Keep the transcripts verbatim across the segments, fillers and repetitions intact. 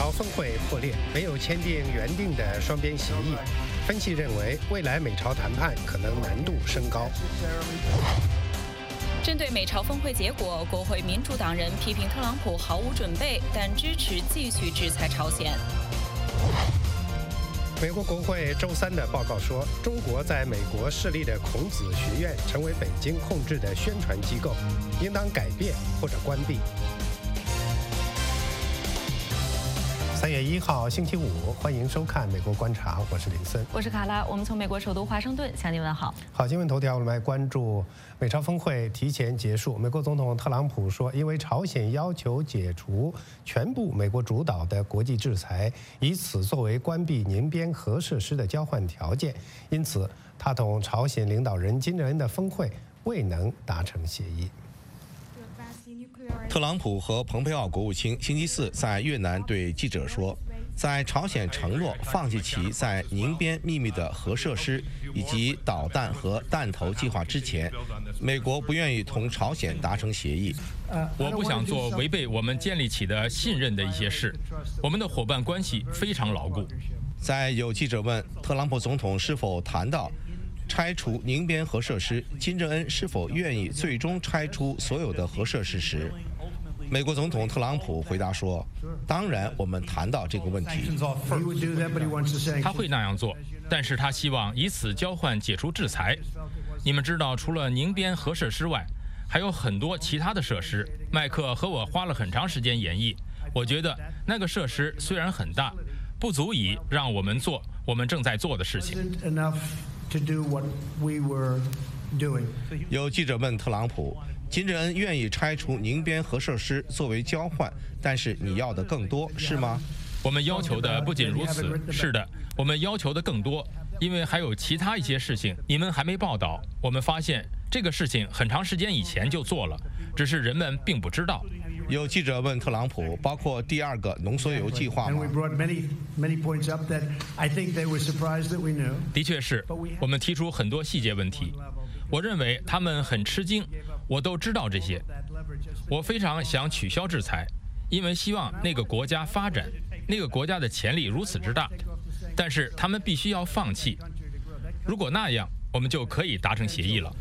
朝峰会破裂，没有签订原定的双边协议。分析认为，未来美朝谈判可能难度升高。 针对美朝峰会结果，国会民主党人批评特朗普毫无准备，但支持继续制裁朝鲜。 美国国会周三的报告说，中国在美国设立的孔子学院成为北京控制的宣传机构，应当改变或者关闭。三月一号星期五，欢迎收看《美国观察》，我是林森， 我是卡拉，我们从美国首都华盛顿向您问好。 好，新闻头条，我们来关注美朝峰会提前结束。美国总统特朗普说，因为朝鲜要求解除全部美国主导的国际制裁，以此作为关闭宁边核设施的交换条件，因此他同朝鲜领导人金正恩的峰会未能达成协议。 特朗普和蓬佩奥国务卿星期四在越南对记者说，在朝鲜承诺放弃其在宁边秘密的核设施以及导弹和弹头计划之前，美国不愿意同朝鲜达成协议。 我不想做违背我们建立起的信任的一些事，我们的伙伴关系非常牢固。 在有记者问特朗普总统是否谈到拆除宁边核设施，金正恩是否愿意最终拆除所有的核设施时，美国总统特朗普回答说：“当然，我们谈到这个问题。” 他会那样做，但是他希望以此交换解除制裁。你们知道，除了宁边核设施外，还有很多其他的设施。麦克和我花了很长时间研议，我觉得那个设施虽然很大，不足以让我们做我们正在做的事情。 有记者问特朗普，金正恩愿意拆除宁边核设施作为交换，但是你要的更多，是吗？ 我们要求的不仅如此，是的，我们要求的更多，因为还有其他一些事情你们还没报道。我们发现这个事情很长时间以前就做了，只是人们并不知道。 有记者问特朗普，包括第二个浓缩铀计划吗？ 的确是，我们提出很多细节问题，我认为他们很吃惊，我都知道这些。我非常想取消制裁，因为希望那个国家发展，那个国家的潜力如此之大，但是他们必须要放弃。如果那样，我们就可以达成协议了。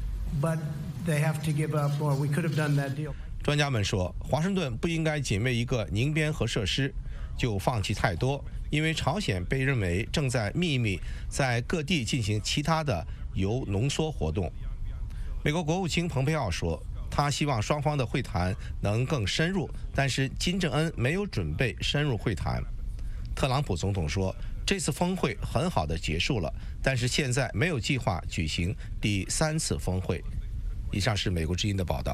专家们说，华盛顿不应该仅为一个宁边核设施就放弃太多，因为朝鲜被认为正在秘密在各地进行其他的铀浓缩活动。美国国务卿蓬佩奥说，他希望双方的会谈能更深入，但是金正恩没有准备深入会谈。特朗普总统说，这次峰会很好的结束了，但是现在没有计划举行第三次峰会。以上是美国之音的报道。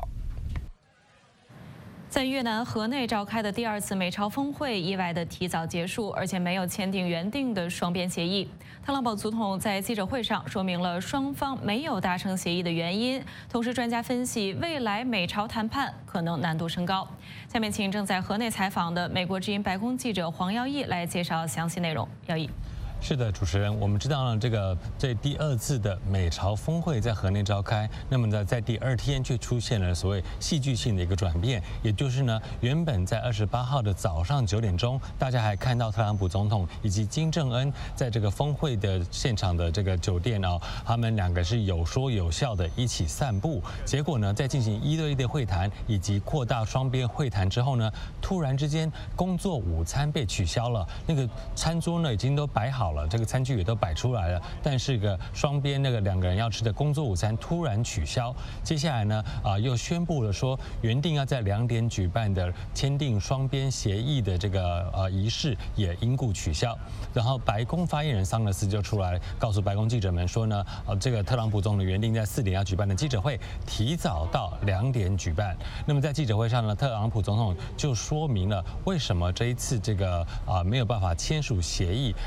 在越南河内召开的第二次美朝峰会意外的提早结束，而且没有签订原定的双边协议。特朗普总统在记者会上说明了双方没有达成协议的原因，同时专家分析未来美朝谈判可能难度升高。下面请正在河内采访的美国之音白宫记者黄耀义来介绍详细内容。耀义。 是的，主持人，我们知道呢，这个这第二次的美朝峰会在河内召开，那么呢，在第二天却出现了所谓戏剧性的一个转变，也就是呢，原本在二十八号的早上九点钟，大家还看到特朗普总统以及金正恩在这个峰会的现场的这个酒店啊，他们两个是有说有笑的一起散步。结果呢，在进行一对一的会谈以及扩大双边会谈之后呢，突然之间工作午餐被取消了，那个餐桌呢已经都摆好了。这个餐具也都摆出来了，但是个双边那个两个人要吃的工作午餐突然取消。接下来呢，啊、呃、又宣布了说，原定要在两点举办的签订双边协议的这个呃仪式也因故取消。然后白宫发言人桑德斯就出来告诉白宫记者们说呢，呃这个特朗普总统原定在四点要举办的记者会提早到两点举办。那么在记者会上呢，特朗普总统就说明了为什么这一次这个啊、呃、没有办法签署协议，他表示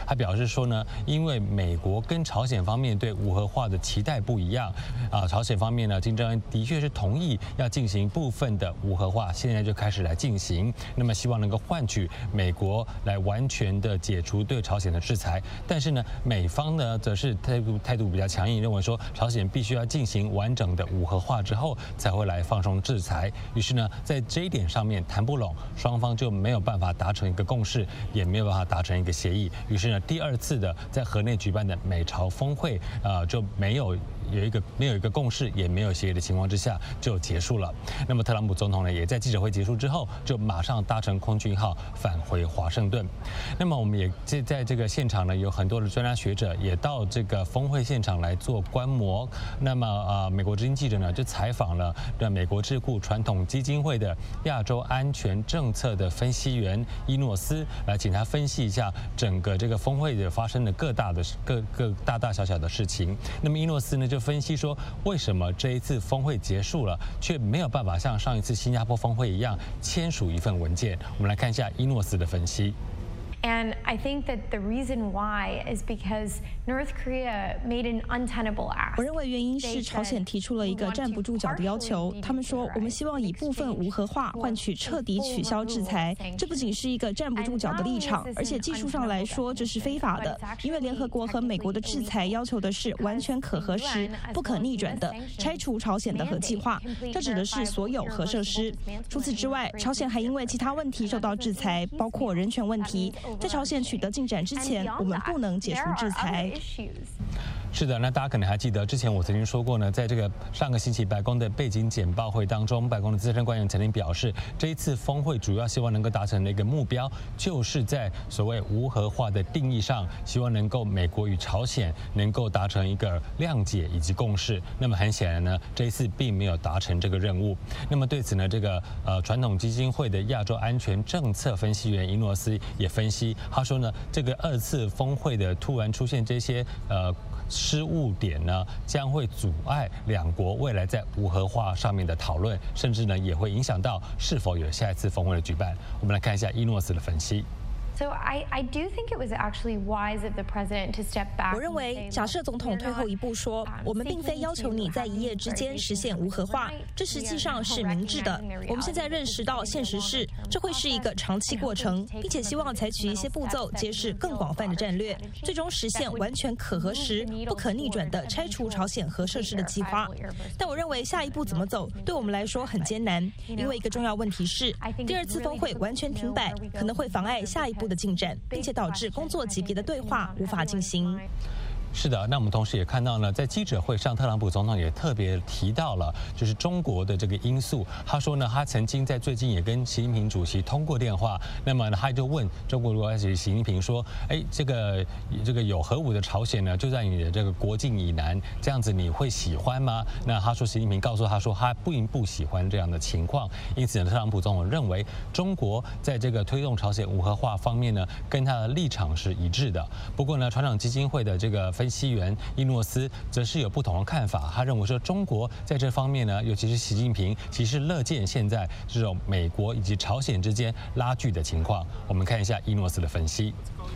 说呢，因为美国跟朝鲜方面对无核化的期待不一样啊，朝鲜方面呢，金正恩的确是同意要进行部分的无核化，现在就开始来进行，那么希望能够换取美国来完全的解除对朝鲜的制裁。但是呢，美方呢则是态度态度比较强硬，认为说朝鲜必须要进行完整的无核化之后才会来放松制裁。于是呢，在这一点上面谈不拢，双方就没有办法达成一个共识，也没有办法达成一个协议。于是呢，第二次的在河内举办的美朝峰会，呃，就没有。有一个没有一个共识，也没有协议的情况之下就结束了。那么特朗普总统呢，也在记者会结束之后，就马上搭乘空军一号返回华盛顿。那么我们也在在这个现场呢，有很多的专家学者也到这个峰会现场来做观摩。那么呃，美国之音记者呢就采访了的美国智库传统基金会的亚洲安全政策的分析员伊诺斯，来请他分析一下整个这个峰会的发生的各大的各各大大小小的事情。那么伊诺斯呢就分析说，为什么这一次峰会结束了，却没有办法像上一次新加坡峰会一样签署一份文件？我们来看一下伊诺斯的分析。 And I think that the reason why is because North Korea made an untenable ask. 我认为原因是朝鲜提出了一个站不住脚的要求。他们说，我们希望以部分无核化换取彻底取消制裁。这不仅是一个站不住脚的立场，而且技术上来说这是非法的，因为联合国和美国的制裁要求的是完全可核实、不可逆转的拆除朝鲜的核计划，这指的是所有核设施。除此之外，朝鲜还因为其他问题受到制裁，包括人权问题。在朝鲜取得进展之前，我们不能解除制裁。 是的，那大家可能还记得，之前我曾经说过呢，在这个上个星期白宫的背景简报会当中，白宫的资深官员曾经表示，这一次峰会主要希望能够达成的一个目标，就是在所谓无核化的定义上，希望能够美国与朝鲜能够达成一个谅解以及共识。那么很显然呢，这一次并没有达成这个任务。那么对此呢，这个呃传统基金会的亚洲安全政策分析员伊诺斯也分析，他说呢，这个二次峰会的突然出现这些呃。失误点呢，将会阻碍两国未来在无核化上面的讨论，甚至呢也会影响到是否有下一次峰会的举办。我们来看一下伊诺斯的分析。 So I, I do think it was actually wise of the president to step back. 我认为，假设总统退后一步说，我们并非要求你在一夜之间实现无核化，这实际上是明智的。我们现在认识到现实是，这会是一个长期过程，并且希望采取一些步骤，揭示更广泛的战略，最终实现完全可核实、不可逆转的拆除朝鲜核设施的计划。但我认为下一步怎么走，对我们来说很艰难，因为一个重要问题是，第二次峰会完全停摆，可能会妨碍下一步的进展，并且导致工作级别的对话无法进行。 是的，那我们同时也看到呢，在记者会上，特朗普总统也特别提到了，就是中国的这个因素。他说呢，他曾经在最近也跟习近平主席通过电话，那么呢，他就问中国国家主席习近平说：“哎，这个这个有核武的朝鲜呢，就在你的这个国境以南，这样子你会喜欢吗？”那他说，习近平告诉他说，他并不喜欢这样的情况。因此呢，特朗普总统认为，中国在这个推动朝鲜无核化方面呢，跟他的立场是一致的。不过呢，传统基金会的这个分析员伊诺斯则是有不同的看法。他认为说，中国在这方面呢，尤其是习近平，其实乐见现在这种美国以及朝鲜之间拉锯的情况。我们看一下伊诺斯的分析。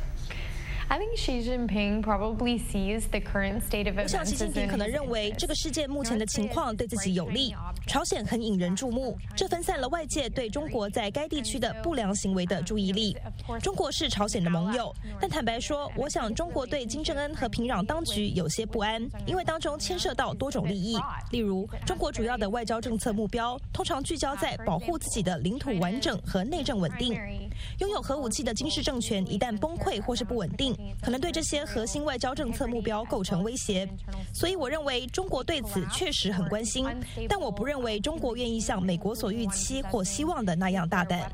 I think Xi Jinping probably sees the current state of events. 我想习近平可能认为这个事件目前的情况对自己有利。朝鲜很引人注目，这分散了外界对中国在该地区的不良行为的注意力。中国是朝鲜的盟友，但坦白说，我想中国对金正恩和平壤当局有些不安，因为当中牵涉到多种利益。例如，中国主要的外交政策目标通常聚焦在保护自己的领土完整和内政稳定。拥有核武器的金氏政权一旦崩溃或是不稳定，可能对这些核心外交政策目标构成威胁。所以我认为中国对此确实很关心，但我不认为中国愿意像美国所预期或希望的那样大胆。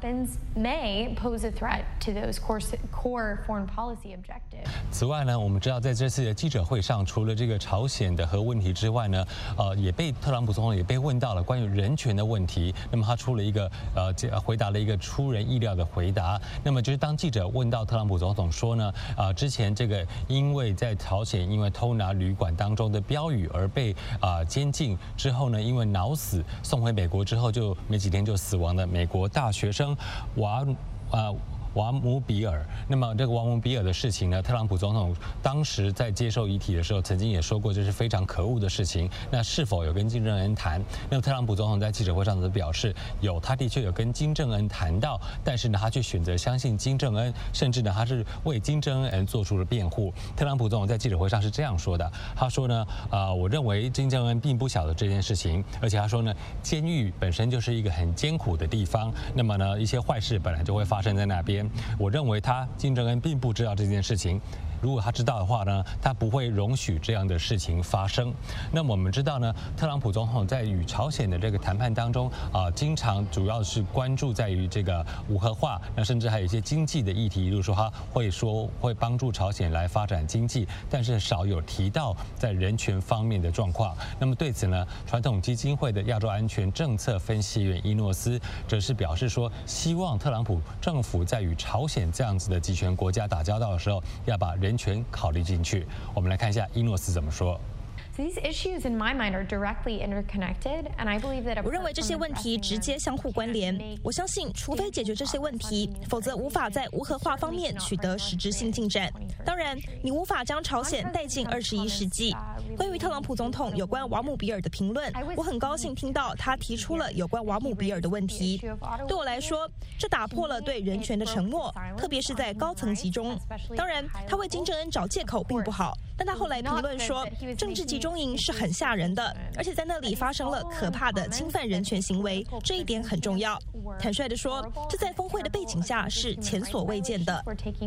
此外呢，我们知道在这次的记者会上，除了这个朝鲜的核问题之外呢，呃，也被特朗普总统也被问到了关于人权的问题。那么他出了一个呃回答了一个出人意料的回答。那么就是当记者问到特朗普总统说呢，啊、呃，之前这个因为在朝鲜因为偷拿旅馆当中的标语而被啊、呃、监禁之后呢，因为脑死送回美国之后就没几天就死亡的美国大学生瓦啊。 瓦姆比尔。那么这个瓦姆比尔的事情呢，特朗普总统当时在接受议题的时候，曾经也说过这是非常可恶的事情。那是否有跟金正恩谈？那么特朗普总统在记者会上则表示，有，他的确有跟金正恩谈到，但是呢，他却选择相信金正恩，甚至呢，他是为金正恩做出了辩护。特朗普总统在记者会上是这样说的，他说呢，呃，我认为金正恩并不晓得这件事情，而且他说呢，监狱本身就是一个很艰苦的地方，那么呢，一些坏事本来就会发生在那边。我认为他金正恩并不知道这件事情。如果他知道的话呢，他不会容许这样的事情发生。那么我们知道呢，特朗普总统在与朝鲜的这个谈判当中啊、呃，经常主要是关注在于这个无核化，那甚至还有一些经济的议题，例如说他会说会帮助朝鲜来发展经济，但是少有提到在人权方面的状况。那么对此呢，传统基金会的亚洲安全政策分析员伊诺斯则是表示说，希望特朗普政府在与朝鲜这样子的集权国家打交道的时候，要把人人权考虑进去。我们来看一下伊诺斯怎么说。 我认为这些问题直接相互关联。我相信，除非解决这些问题，否则无法在无核化方面取得实质性进展。当然，你无法将朝鲜带进二十一世纪。关于特朗普总统有关瓦姆比尔的评论，我很高兴听到他提出了有关瓦姆比尔的问题。对我来说，这打破了对人权的承诺，特别是在高层级中。当然，他为金正恩找借口并不好，但他后来评论说，政治集中营是很吓人的，而且在那里发生了可怕的侵犯人权行为，这一点很重要。坦率地说，这在峰会的背景下是前所未见的。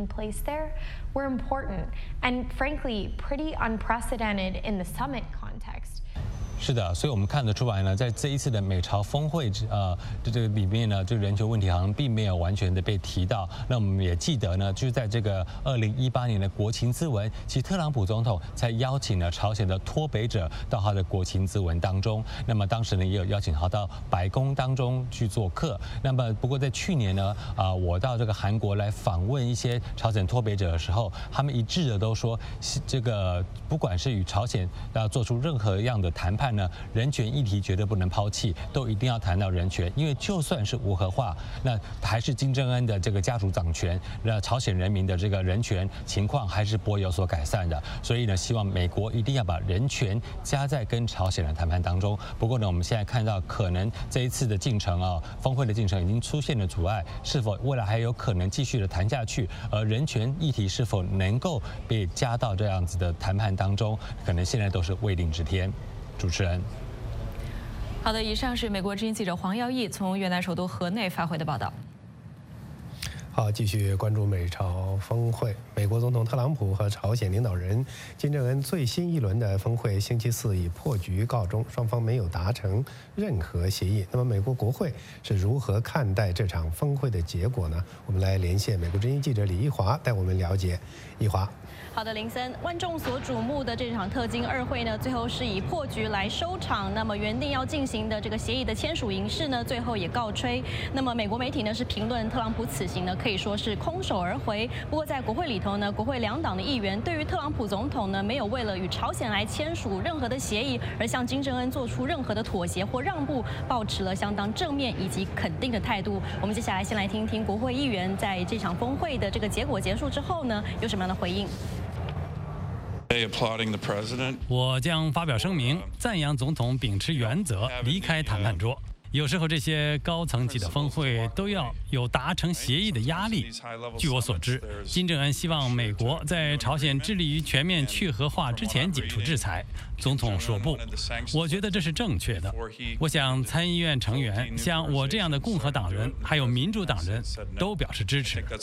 Were important and frankly pretty unprecedented in the summit context. 是的，所以我们看得出来呢，在这一次的美朝峰会呃这这个里面呢，这个人权问题好像并没有完全的被提到。那我们也记得呢，就是在这个二零一八年的国情咨文，其实特朗普总统才邀请了朝鲜的脱北者到他的国情咨文当中。那么当时呢，也有邀请他到白宫当中去做客。那么不过在去年呢，啊、呃，我到这个韩国来访问一些朝鲜脱北者的时候，他们一致的都说，这个不管是与朝鲜要做出任何样的谈判呢，人权议题绝对不能抛弃，都一定要谈到人权，因为就算是无核化，那还是金正恩的这个家族掌权，那朝鲜人民的这个人权情况还是不会有所改善的。所以呢，希望美国一定要把人权加在跟朝鲜的谈判当中。不过呢，我们现在看到可能这一次的进程啊，峰会的进程已经出现了阻碍，是否未来还有可能继续的谈下去？而人权议题是否能够被加到这样子的谈判当中，可能现在都是未定之天。主持人， 好的，以上是美国之音记者黄耀义从越南首都河内发回的报道。 好，继续关注美朝峰会。美国总统特朗普和朝鲜领导人金正恩最新一轮的峰会，星期四以破局告终，双方没有达成任何协议。那么，美国国会是如何看待这场峰会的结果呢？我们来连线美国之音记者李一华，带我们了解。一华。 好的，林森，万众所瞩目的这场特金二会呢，最后是以破局来收场。那么原定要进行的这个协议的签署仪式呢，最后也告吹。那么美国媒体呢是评论特朗普此行呢可以说是空手而回。不过在国会里头呢，国会两党的议员对于特朗普总统呢没有为了与朝鲜来签署任何的协议而向金正恩做出任何的妥协或让步，抱持了相当正面以及肯定的态度。我们接下来先来听听国会议员在这场峰会的这个结果结束之后呢有什么样的回应。 我将发表声明，赞扬总统秉持原则离开谈判桌。有时候这些高层级的峰会都要有达成协议的压力。据我所知，金正恩希望美国在朝鲜致力于全面去核化之前解除制裁。总统说不，我觉得这是正确的。我想参议院成员像我这样的共和党人还有民主党人都表示支持。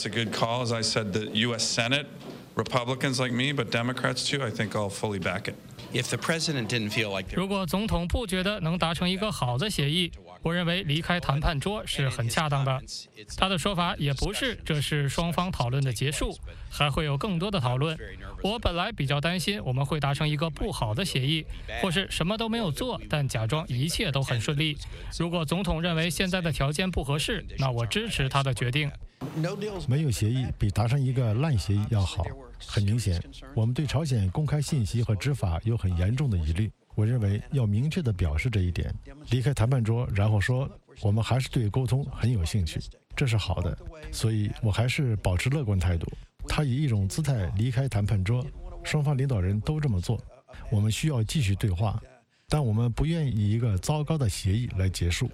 Republicans like me, but Democrats too, I think I'll fully back it. If the president didn't feel like 如果总统不觉得能达成一个好的协议，我认为离开谈判桌是很恰当的。他的说法也不是这是双方讨论的结束，还会有更多的讨论。我本来比较担心我们会达成一个不好的协议，或是什么都没有做，但假装一切都很顺利。如果总统认为现在的条件不合适，那我支持他的决定。 没有协议比达成一个烂协议要好。很明显，我们对朝鲜公开信息和执法有很严重的疑虑。我认为要明确地表示这一点，离开谈判桌，然后说我们还是对沟通很有兴趣。 这是好的，所以我还是保持乐观态度。他以一种姿态离开谈判桌，双方领导人都这么做。我们需要继续对话，但我们不愿意以一个糟糕的协议来结束。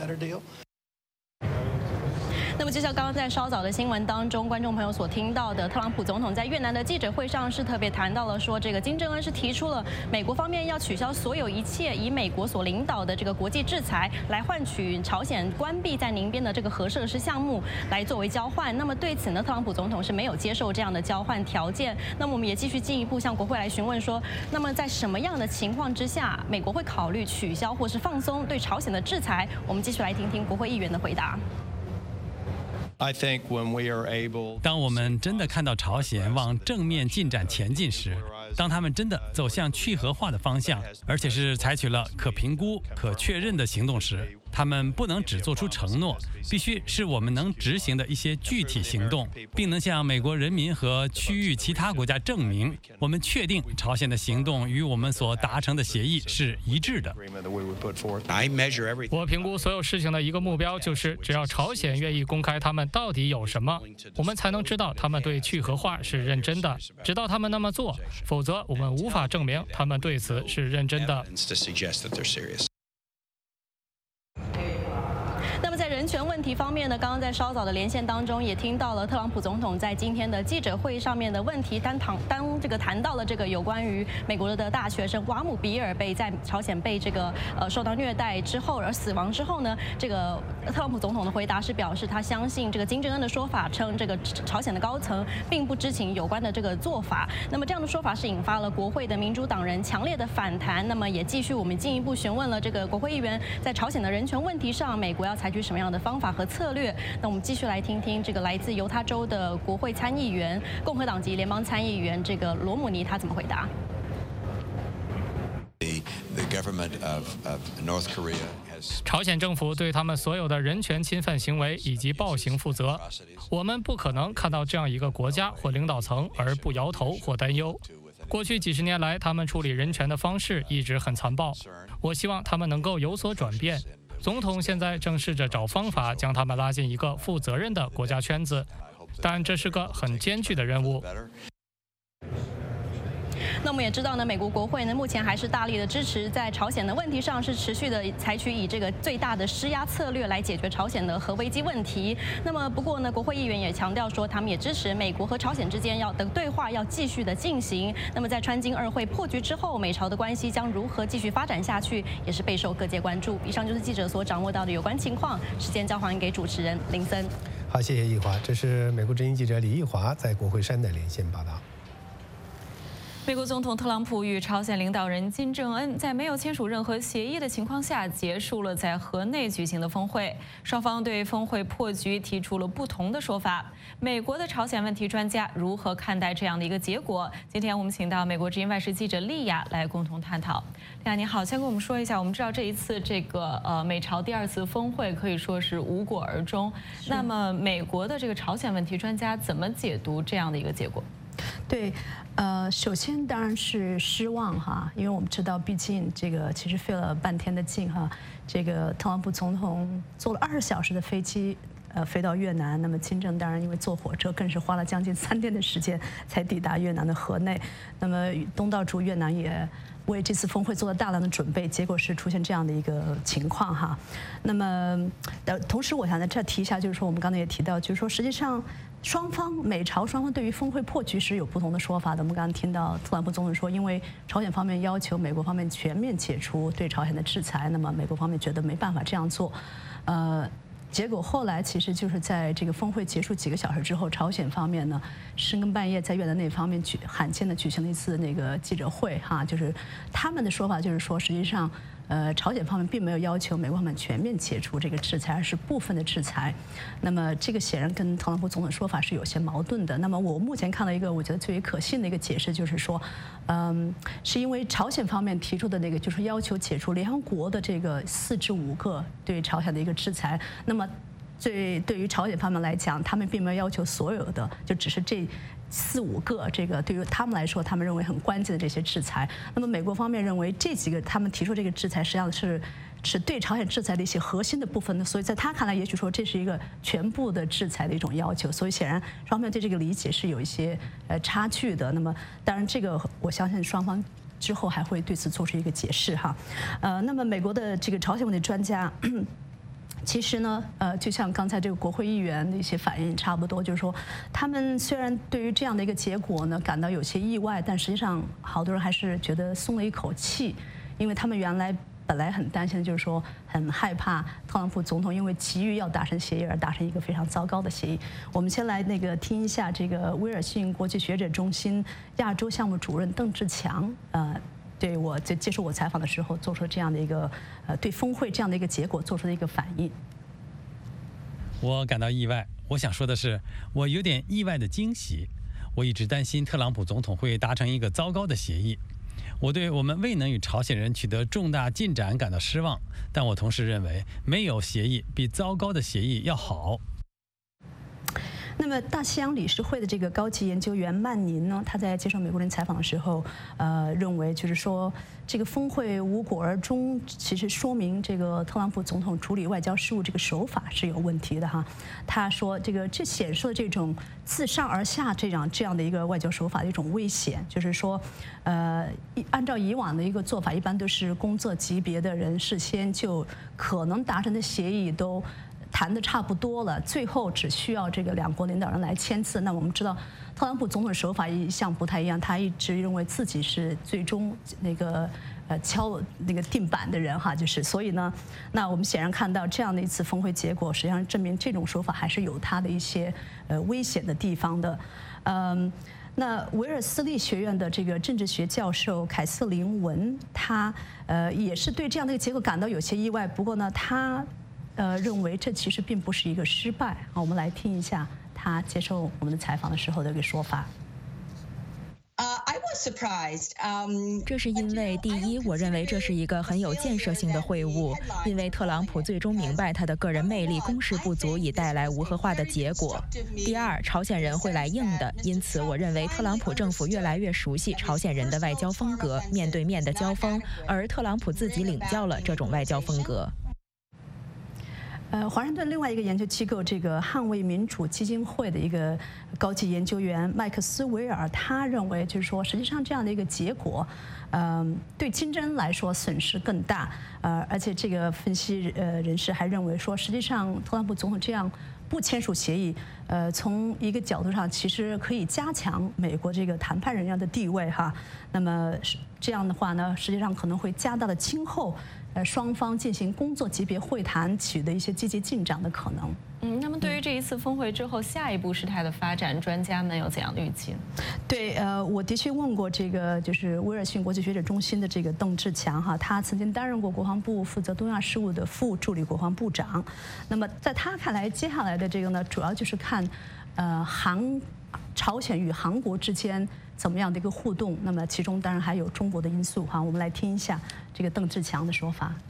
那么就像刚刚在稍早的新闻当中，观众朋友所听到的，特朗普总统在越南的记者会上是特别谈到了说，这个金正恩是提出了美国方面要取消所有一切以美国所领导的这个国际制裁，来换取朝鲜关闭在宁边的这个核设施项目，来作为交换。那么对此呢，特朗普总统是没有接受这样的交换条件。那么我们也继续进一步向国会来询问说，那么在什么样的情况之下，美国会考虑取消或是放松对朝鲜的制裁？我们继续来听听国会议员的回答。 当我们真的看到朝鲜往正面进展前进时，当他们真的走向去核化的方向，而且是采取了可评估、可确认的行动时，他们不能只做出承诺，必须是我们能执行的一些具体行动，并能向美国人民和区域其他国家证明，我们确定朝鲜的行动与我们所达成的协议是一致的。 我评估所有事情的一个目标就是，只要朝鲜愿意公开他们到底有什么，我们才能知道他们对去核化是认真的。直到他们那么做，否则我们无法证明他们对此是认真的。 那么在人权问题方面呢，刚刚在稍早的连线当中也听到了特朗普总统在今天的记者会上面的问题，单谈当这个谈到了这个有关于美国的大学生瓦姆比尔被在朝鲜被这个呃受到虐待之后而死亡之后呢，这个特朗普总统的回答是表示他相信这个金正恩的说法，称这个朝鲜的高层并不知情有关的这个做法。那么这样的说法是引发了国会的民主党人强烈的反弹。那么也继续我们进一步询问了这个国会议员，在朝鲜的人权问题上，美国要采取什么样的方法和策略？那我们继续来听听这个来自犹他州的国会参议员、共和党籍联邦参议员这个罗姆尼他怎么回答？ 朝鲜政府对他们所有的人权侵犯行为以及暴行负责。我们不可能看到这样一个国家或领导层而不摇头或担忧。过去几十年来，他们处理人权的方式一直很残暴。我希望他们能够有所转变。总统现在正试着找方法将他们拉进一个负责任的国家圈子，但这是个很艰巨的任务。 那我们也知道呢，美国国会呢目前还是大力的支持在朝鲜的问题上是持续的采取以这个最大的施压策略来解决朝鲜的核危机问题。那么不过呢，国会议员也强调说，他们也支持美国和朝鲜之间要的对话要继续的进行。那么在川金二会破局之后，美朝的关系将如何继续发展下去，也是备受各界关注。以上就是记者所掌握到的有关情况，时间交还给主持人林森。 好，谢谢易华，这是美国之音记者李易华在国会山的连线报道。 美国总统特朗普与朝鲜领导人金正恩在没有签署任何协议的情况下，结束了在河内举行的峰会。双方对峰会破局提出了不同的说法。美国的朝鲜问题专家如何看待这样的一个结果？今天我们请到美国之音外事记者丽亚来共同探讨。丽亚，你好，先跟我们说一下，我们知道这一次这个呃美朝第二次峰会可以说是无果而终。那么美国的这个朝鲜问题专家怎么解读这样的一个结果？ 对，呃，首先当然是失望哈，因为我们知道，毕竟这个其实费了半天的劲哈，这个特朗普总统坐了二十小时的飞机，呃，飞到越南。那么金正当然因为坐火车，更是花了将近三天的时间才抵达越南的河内。那么东道主越南也为这次峰会做了大量的准备，结果是出现这样的一个情况哈。那么，呃，同时我想在这提一下，就是说我们刚才也提到，就是说实际上。 双方美朝双方对于峰会破局时有不同的说法的。我们刚刚听到特朗普总统说，因为朝鲜方面要求美国方面全面解除对朝鲜的制裁，那么美国方面觉得没办法这样做，呃。 结果后来其实就是在这个峰会结束几个小时之后，朝鲜方面呢深更半夜在越南那方面举罕见的举行了一次那个记者会哈，就是他们的说法就是说，实际上呃朝鲜方面并没有要求美国方面全面解除这个制裁，而是部分的制裁。那么这个显然跟特朗普总统的说法是有些矛盾的。那么我目前看到一个我觉得最为可信的一个解释就是说，嗯，是因为朝鲜方面提出的那个就是要求解除联合国的这个四至五个对朝鲜的一个制裁，那么。 对，对于朝鲜方面来讲，他们并没有要求所有的，就只是这四五个这个对于他们来说，他们认为很关键的这些制裁。那么美国方面认为这几个他们提出这个制裁，实际上是是对朝鲜制裁的一些核心的部分的，所以在他看来，也许说这是一个全部的制裁的一种要求。所以显然双方对这个理解是有一些呃差距的。那么当然，这个我相信双方之后还会对此做出一个解释哈。呃，那么美国的这个朝鲜问题专家。其实呢，呃，就像刚才这个国会议员的一些反应差不多，就是说，他们虽然对于这样的一个结果呢感到有些意外，但实际上好多人还是觉得松了一口气，因为他们原来本来很担心的就是说，很害怕特朗普总统因为急于要达成协议而达成一个非常糟糕的协议。我们先来那个听一下这个威尔逊国际学者中心亚洲项目主任邓志强，呃。对我在接受我采访的时候做出这样的一个呃对峰会这样的一个结果做出的一个反应。 我感到意外，我想说的是，我有点意外的惊喜。我一直担心特朗普总统会达成一个糟糕的协议，我对我们未能与朝鲜人取得重大进展感到失望，但我同时认为没有协议比糟糕的协议要好。 那么，大西洋理事会的这个高级研究员曼宁呢，他在接受美国人采访的时候，呃，认为就是说，这个峰会无果而终，其实说明这个特朗普总统处理外交事务这个手法是有问题的哈。他说，这个这显示了这种自上而下这样这样的一个外交手法的一种危险，就是说，呃，按照以往的一个做法，一般都是工作级别的人事先就可能达成的协议都谈的差不多了，最后只需要这个两国领导人来签字。那我们知道，特朗普总统的手法一向不太一样，他一直认为自己是最终那个呃敲那个定板的人哈，就是所以呢，那我们显然看到这样的一次峰会结果，实际上证明这种手法还是有它的一些呃危险的地方的，嗯。那维尔斯利学院的这个政治学教授凯瑟琳文，他呃也是对这样的一个结果感到有些意外。不过呢，他呃认为这其实并不是一个失败啊。我们来听一下他接受我们的采访的时候的一个说法。 这是因为，第一，我认为这是一个很有建设性的会晤，因为特朗普最终明白他的个人魅力攻势不足以带来无核化的结果。第二，朝鲜人会来硬的，因此我认为特朗普政府越来越熟悉朝鲜人的外交风格，面对面的交锋，而特朗普自己领教了这种外交风格。 呃，华盛顿另外一个研究机构这个捍卫民主基金会的一个高级研究员麦克斯韦尔，他认为就是说，实际上这样的一个结果，嗯、呃，对金正恩来说损失更大。呃，而且这个分析呃人士还认为说，实际上特朗普总统这样不签署协议，呃，从一个角度上其实可以加强美国这个谈判人员的地位哈。那么这样的话呢，实际上可能会加大了今后呃双方进行工作级别会谈取得一些积极进展的可能。 嗯，那么对于这一次峰会之后下一步事态的发展，专家们有怎样的预期？ 对，呃，我的确问过这个就是威尔逊国际学者中心的这个邓志强哈，他曾经担任过国防部负责东亚事务的副助理国防部长。那么在他看来，接下来的这个呢，主要就是看，呃，韩朝鲜与韩国之间怎么样的一个互动。那么其中当然还有中国的因素哈。我们来听一下这个邓志强的说法。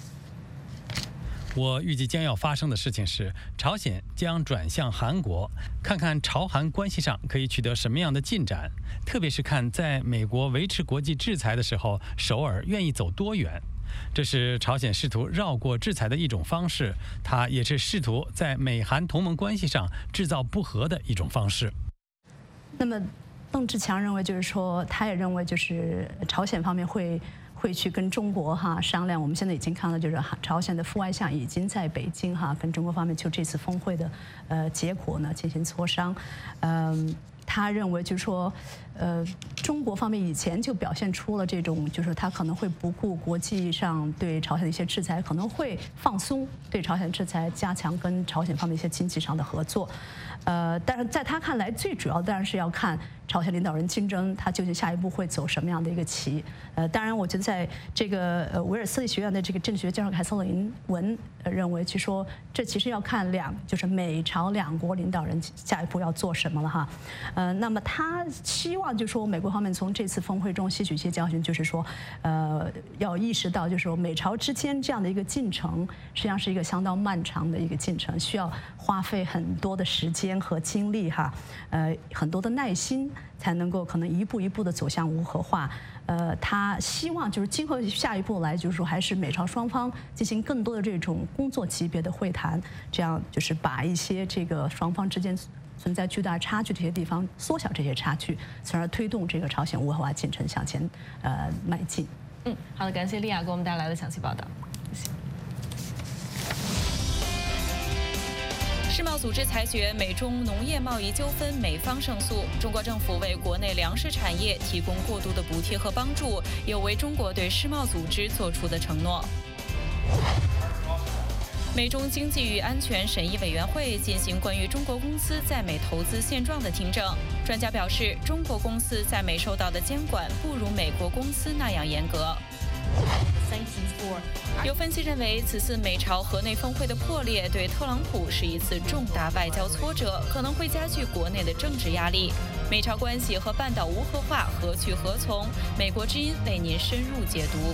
我预计将要发生的事情是，朝鲜将转向韩国，看看朝韩关系上可以取得什么样的进展，特别是看在美国维持国际制裁的时候，首尔愿意走多远。这是朝鲜试图绕过制裁的一种方式，它也是试图在美韩同盟关系上制造不和的一种方式。 那么，邓志强认为，就是说，他也认为，就是朝鲜方面会。会去跟中国哈商量。我们现在已经看到，就是朝鲜的副外相已经在北京哈跟中国方面就这次峰会的呃结果呢进行磋商。嗯、呃，他认为就是说，呃，中国方面以前就表现出了这种，就是他可能会不顾国际上对朝鲜的一些制裁，可能会放松对朝鲜制裁，加强跟朝鲜方面一些经济上的合作。呃，但是在他看来，最主要当然是要看朝鲜领导人金正恩他究竟下一步会走什么样的一个棋。呃，当然，我觉得在这个呃维尔斯利学院的这个政治学教授凯瑟琳文呃认为，就说这其实要看两就是美朝两国领导人下一步要做什么了哈。呃，那么他希望就说美国方面从这次峰会中吸取一些教训，就是说呃要意识到就是说美朝之间这样的一个进程实际上是一个相当漫长的一个进程，需要花费很多的时间和精力哈，呃很多的耐心，才能够可能一步一步的走向无核化。 呃，他希望就是今后下一步来就是说还是美朝双方进行更多的这种工作级别的会谈，这样就是把一些这个双方之间存在巨大差距这些地方缩小这些差距，从而推动这个朝鲜无核化进程向前呃迈进。 嗯，好的，感谢莉亚给我们带来的详细报道。谢谢。世贸组织裁决美中农业贸易纠纷美方胜诉，中国政府为国内粮食产业提供过度的补贴和帮助，有违中国对世贸组织作出的承诺。美中经济与安全审议委员会进行关于中国公司在美投资现状的听证。专家表示，中国公司在美受到的监管不如美国公司那样严格。有分析认为，此次美朝河内峰会的破裂对特朗普是一次重大外交挫折，可能会加剧国内的政治压力。美朝关系和半岛无核化何去何从？美国之音为您深入解读。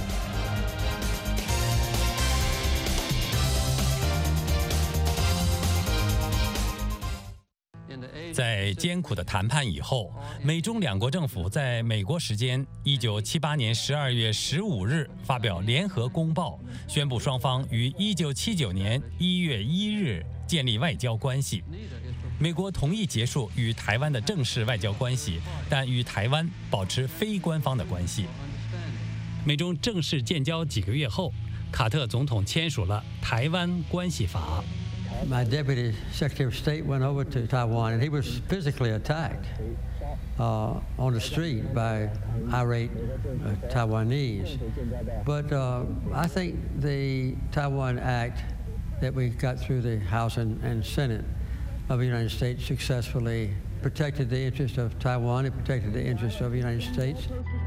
在艰苦的谈判以后，美中两国政府在美国时间一九七八年十二月十五日发表联合公报，宣布双方于一九七九年一月一日建立外交关系。美国同意结束与台湾的正式外交关系，但与台湾保持非官方的关系。美中正式建交几个月后，卡特总统签署了《台湾关系法》。 My Deputy Secretary of State went over to Taiwan, and he was physically attacked uh, on the street by irate uh, Taiwanese. But uh, I think the Taiwan Act that we got through the House and, and Senate of the United States successfully protected the interest of Taiwan. It protected the interest of the United States.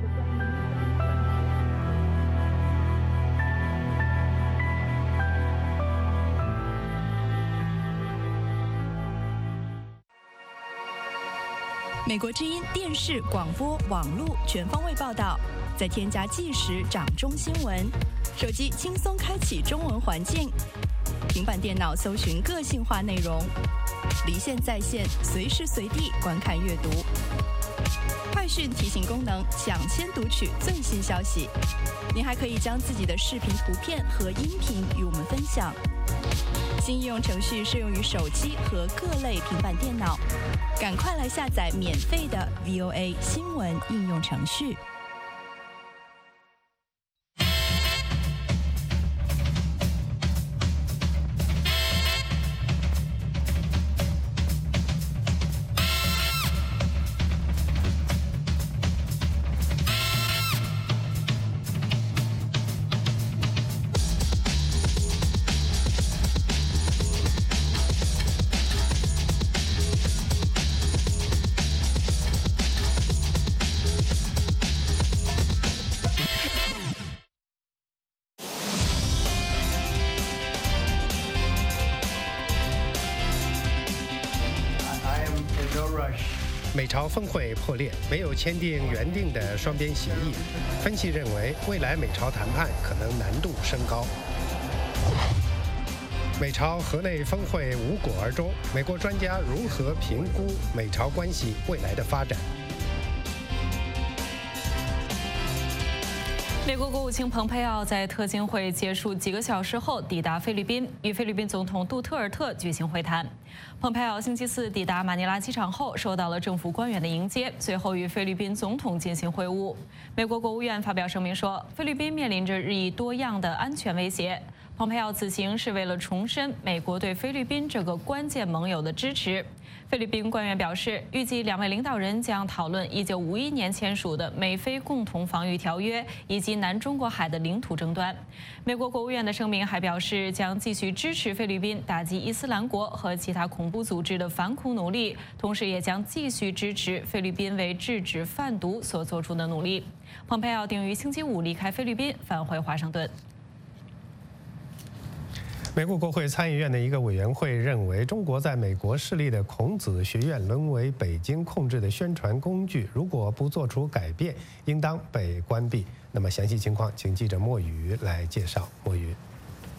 《美国之音》电视、广播、网络全方位报道，再添加即时掌中新闻，手机轻松开启中文环境，平板电脑搜寻个性化内容，离线在线，随时随地观看阅读。快讯提醒功能，抢先读取最新消息。您还可以将自己的视频、图片和音频与我们分享。新应用程序适用于手机和各类平板电脑，赶快来下载免费的 V O A 新闻应用程序。 美朝峰会破裂，没有签订原定的双边协议。分析认为，未来美朝谈判可能难度升高。美朝河内峰会无果而终，美国专家如何评估美朝关系未来的发展？ 美国国务卿蓬佩奥在特金会结束几个小时后抵达菲律宾，与菲律宾总统杜特尔特举行会谈。蓬佩奥星期四抵达马尼拉机场后，受到了政府官员的迎接，随后与菲律宾总统进行会晤。美国国务院发表声明说，菲律宾面临着日益多样的安全威胁。蓬佩奥此行是为了重申美国对菲律宾这个关键盟友的支持。菲律宾官员表示，预计两位领导人将讨论一九五一年签署的美菲共同防御条约以及南中国海的领土争端。美国国务院的声明还表示，将继续支持菲律宾打击伊斯兰国和其他恐怖组织的反恐努力，同时也将继续支持菲律宾为制止贩毒所做出的努力。蓬佩奥定于星期五离开菲律宾，返回华盛顿。 美国国会参议院的一个委员会认为，中国在美国设立的孔子学院沦为北京控制的宣传工具，如果不做出改变，应当被关闭。那么详细情况，请记者莫宇来介绍。莫宇。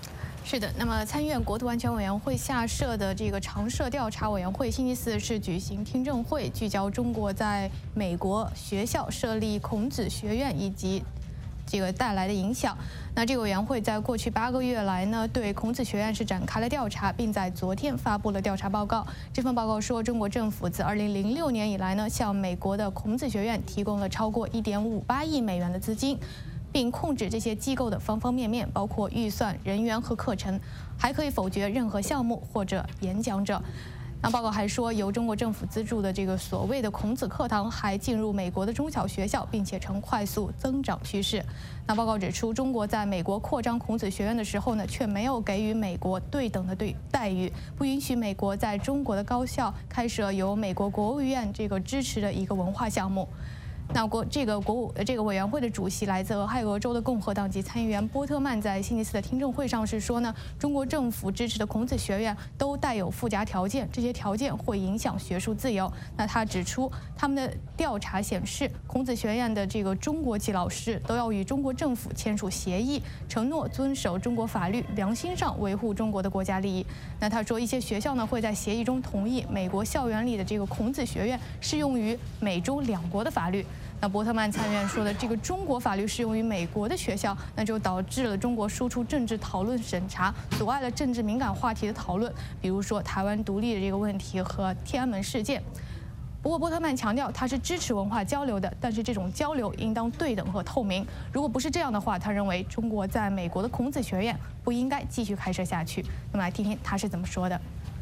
是的，那么参议院国土安全委员会下设的这个常设调查委员会，星期四是举行听证会，聚焦中国在美国学校设立孔子学院以及这个带来的影响。那这个委员会在过去八个月来呢，对孔子学院是展开了调查，并在昨天发布了调查报告。这份报告说，中国政府自二零零六年以来呢，向美国的孔子学院提供了超过一点五八亿美元的资金，并控制这些机构的方方面面，包括预算、人员和课程，还可以否决任何项目或者演讲者。那报告还说，由中国政府资助的这个所谓的孔子课堂还进入美国的中小学校，并且呈快速增长趋势。那报告指出，中国在美国扩张孔子学院的时候呢，却没有给予美国对等的对待遇，不允许美国在中国的高校开设由美国国务院这个支持的一个文化项目。那国这个国务这个委员会的主席来自俄亥俄州的共和党籍参议员波特曼在星期四的听证会上是说呢，中国政府支持的孔子学院都带有附加条件，这些条件会影响学术自由。那他指出，他们的调查显示，孔子学院的这个中国籍老师都要与中国政府签署协议，承诺遵守中国法律，良心上维护中国的国家利益。那他说，一些学校呢会在协议中同意美国校园里的这个孔子学院适用于美中两国的法律。那波特曼参议员说的这个中国法律适用于美国的学校，那就导致了中国输出政治讨论审查，阻碍了政治敏感话题的讨论，比如说台湾独立的这个问题和天安门事件。不过波特曼强调，他是支持文化交流的，但是这种交流应当对等和透明。如果不是这样的话，他认为中国在美国的孔子学院不应该继续开设下去。那么来听听他是怎么说的。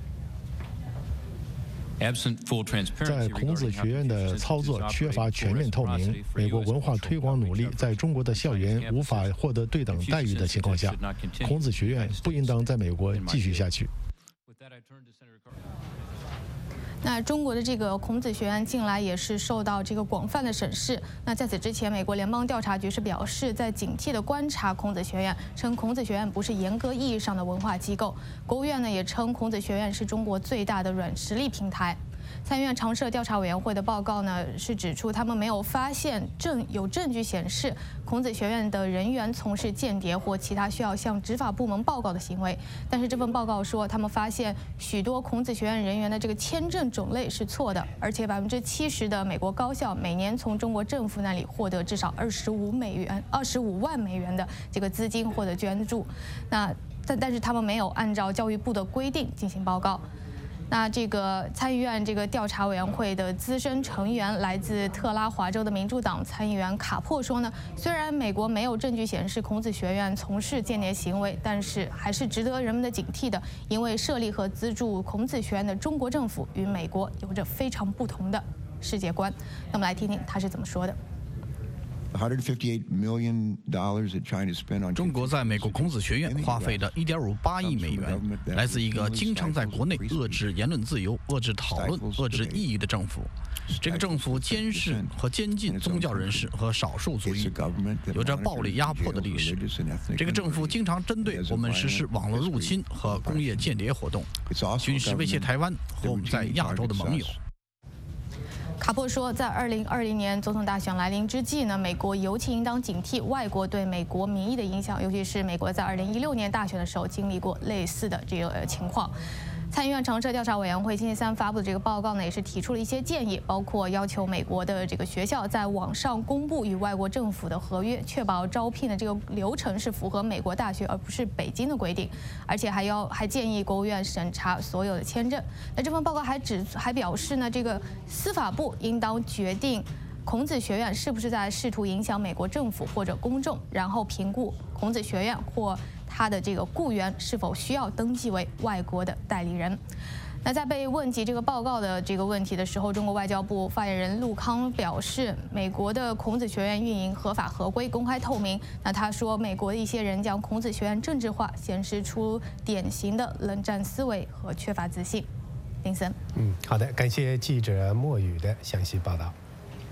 在孔子学院的操作缺乏全面透明，美国文化推广努力在中国的校园无法获得对等待遇的情况下，孔子学院不应当在美国继续下去。 那中国的这个孔子学院近来也是受到这个广泛的审视。那在此之前，美国联邦调查局是表示，在警惕地观察孔子学院，称孔子学院不是严格意义上的文化机构。国务院呢也称孔子学院是中国最大的软实力平台。参议院常设调查委员会的报告呢是指出，他们没有发现证有证据显示孔子学院的人员从事间谍或其他需要向执法部门报告的行为。但是这份报告说，他们发现许多孔子学院人员的这个签证种类是错的，而且百分之七十的美国高校每年从中国政府那里获得至少二十五美元、二十五万美元的这个资金或者捐助。那但但是他们没有按照教育部的规定进行报告。那这个参议院这个调查委员会的资深成员，来自特拉华州的民主党参议员卡珀说呢，虽然美国没有证据显示孔子学院从事间谍行为，但是还是值得人们的警惕的，因为设立和资助孔子学院的中国政府与美国有着非常不同的世界观。那么来听听他是怎么说的。 中国在美国孔子学院花费的一点五八亿美元，来自一个经常在国内遏制言论自由、遏制讨论、遏制异议的政府。这个政府监视和监禁宗教人士和少数族裔，有着暴力压迫的历史。这个政府经常针对我们实施网络入侵和工业间谍活动，军事威胁台湾和我们在亚洲的盟友。 卡珀说，在二零二零年总统大选来临之际呢，美国尤其应当警惕外国对美国民意的影响，尤其是美国在二零一六年大选的时候经历过类似的这个情况。参议院常设调查委员会星期三发布的这个报告呢，也是提出了一些建议，包括要求美国的这个学校在网上公布与外国政府的合约，确保招聘的这个流程是符合美国大学而不是北京的规定，而且还要还建议国务院审查所有的签证。那这份报告还指还表示呢，这个司法部应当决定孔子学院是不是在试图影响美国政府或者公众，然后评估孔子学院或他的这个雇员是否需要登记为外国的代理人。那在被问及这个报告的这个问题的时候，中国外交部发言人陆康表示，美国的孔子学院运营合法合规、公开透明。那他说，美国的一些人将孔子学院政治化，显示出典型的冷战思维和缺乏自信。林森， 嗯，好的，感谢记者莫宇的详细报道。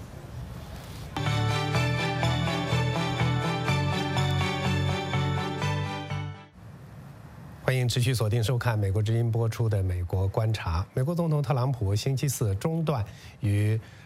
欢迎持续锁定收看美国之音播出的《美国观察》。美国总统特朗普星期四中断与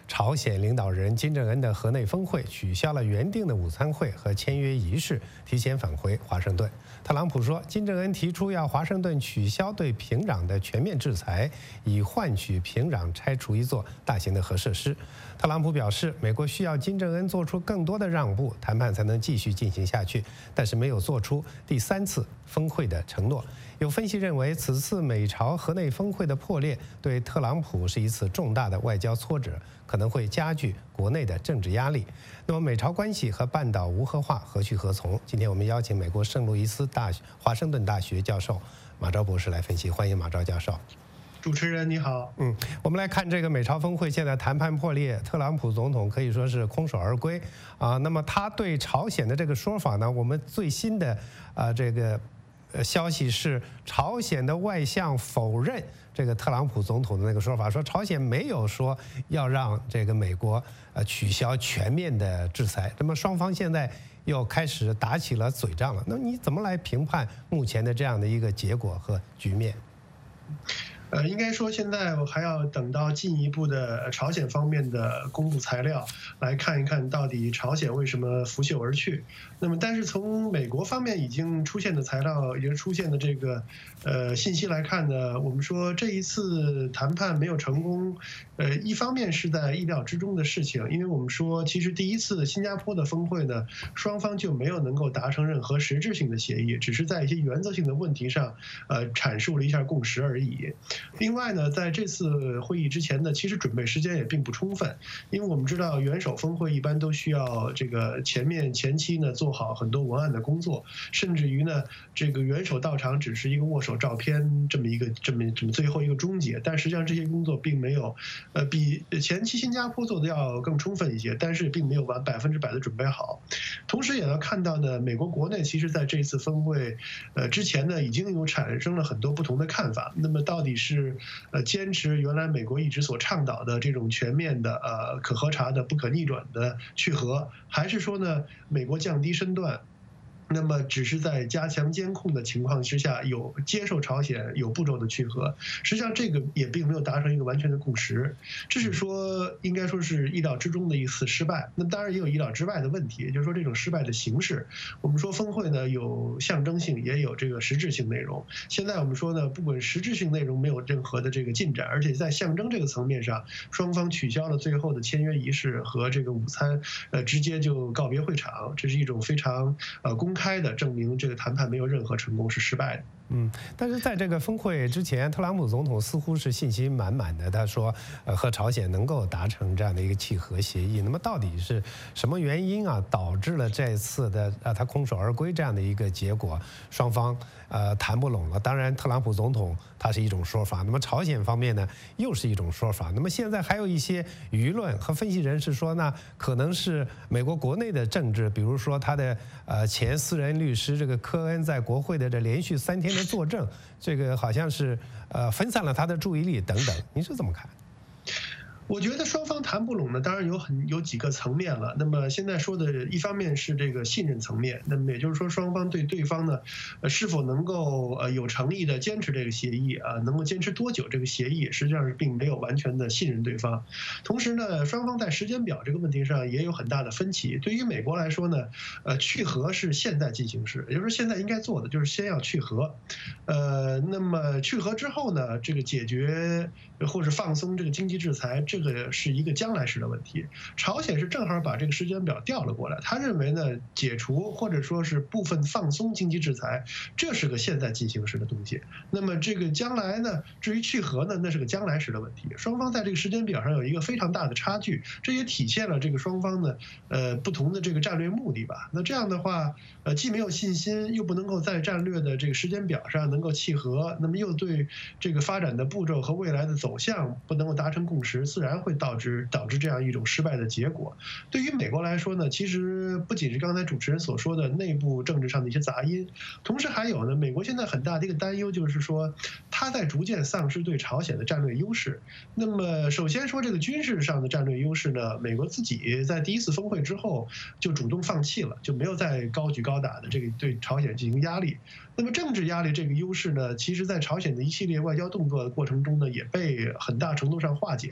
朝鲜领导人金正恩的河内峰会取消了原定的午餐会和签约仪式，提前返回华盛顿。特朗普说，金正恩提出要华盛顿取消对平壤的全面制裁，以换取平壤拆除一座大型的核设施。特朗普表示，美国需要金正恩做出更多的让步，谈判才能继续进行下去，但是没有做出第三次峰会的承诺。有分析认为，此次美朝河内峰会的破裂对特朗普是一次重大的外交挫折，可能会加剧国内的政治压力。那么，美朝关系和半岛无核化何去何从？今天我们邀请美国圣路易斯大学华盛顿大学教授马昭博士来分析。欢迎马昭教授。 主持人你好， 嗯，我们来看这个美朝峰会，现在谈判破裂，特朗普总统可以说是空手而归啊。那么他对朝鲜的这个说法呢，我们最新的啊这个呃消息是，朝鲜的外相否认这个特朗普总统的那个说法，说朝鲜没有说要让这个美国呃取消全面的制裁。那么双方现在又开始打起了嘴仗了。那你怎么来评判目前的这样的一个结果和局面？ 呃，应该说现在我还要等到进一步的朝鲜方面的公布材料，来看一看到底朝鲜为什么拂袖而去。那么，但是从美国方面已经出现的材料，已经出现的这个呃信息来看呢，我们说这一次谈判没有成功，呃，一方面是在意料之中的事情，因为我们说其实第一次新加坡的峰会呢，双方就没有能够达成任何实质性的协议，只是在一些原则性的问题上，呃，阐述了一下共识而已。另外呢，在这次会议之前呢，其实准备时间也并不充分，因为我们知道元首峰会一般都需要这个前面前期呢做好很多文案的工作，甚至于呢，这个元首到场只是一个握手照片这么一个这么这么最后一个终结，但实际上这些工作并没有，呃，比前期新加坡做的要更充分一些，但是并没有完百分之百的准备好。同时也要看到呢，美国国内其实在这次峰会，呃之前呢已经有产生了很多不同的看法。那么到底是是呃坚持原来美国一直所倡导的这种全面的呃可核查的不可逆转的去核，还是说呢美国降低身段，那么只是在加强监控的情况之下，有接受朝鲜有步骤的去核，实际上这个也并没有达成一个完全的共识，这是说应该说是意料之中的一次失败。那当然也有意料之外的问题，也就是说这种失败的形式，我们说峰会呢有象征性，也有这个实质性内容。现在我们说呢，不管实质性内容没有任何的这个进展，而且在象征这个层面上，双方取消了最后的签约仪式和这个午餐，呃，直接就告别会场，这是一种非常呃公开的证明这个谈判没有任何成功，是失败的。 嗯，但是在这个峰会之前，特朗普总统似乎是信心满满的，他说，呃，和朝鲜能够达成这样的一个契合协议。那么到底是什么原因啊，导致了这次的呃他空手而归这样的一个结果？双方呃谈不拢了。当然，特朗普总统他是一种说法，那么朝鲜方面呢又是一种说法。那么现在还有一些舆论和分析人士说呢，可能是美国国内的政治，比如说他的呃前私人律师这个科恩在国会的这连续三天的作证，这个好像是呃分散了他的注意力等等，你是怎么看？ 我觉得双方谈不拢呢，当然有很有几个层面了。那么现在说的一方面是这个信任层面，那么也就是说双方对对方呢，呃是否能够呃有诚意的坚持这个协议啊，能够坚持多久这个协议，实际上是并没有完全的信任对方。同时呢，双方在时间表这个问题上也有很大的分歧。对于美国来说呢，呃去核是现在进行时，也就是说现在应该做的就是先要去核，呃，那么去核之后呢，这个解决或者放松这个经济制裁，这个是一个将来时的问题。朝鲜是正好把这个时间表调了过来，他认为呢，解除或者说是部分放松经济制裁，这是个现在进行时的东西。那么这个将来呢，至于去核呢，那是个将来时的问题。双方在这个时间表上有一个非常大的差距，这也体现了这个双方呢，呃，不同的这个战略目的吧。那这样的话，呃，既没有信心，又不能够在战略的这个时间表上能够契合，那么又对这个发展的步骤和未来的走向不能够达成共识，自然会导致导致这样一种失败的结果。对于美国来说呢，其实不仅是刚才主持人所说的内部政治上的一些杂音，同时还有呢，美国现在很大的一个担忧就是说，它在逐渐丧失对朝鲜的战略优势。那么首先说这个军事上的战略优势呢，美国自己在第一次峰会之后就主动放弃了，就没有再高举高打的这个对朝鲜进行压力。那么政治压力这个优势呢，其实在朝鲜的一系列外交动作的过程中呢，也被很大程度上化解了。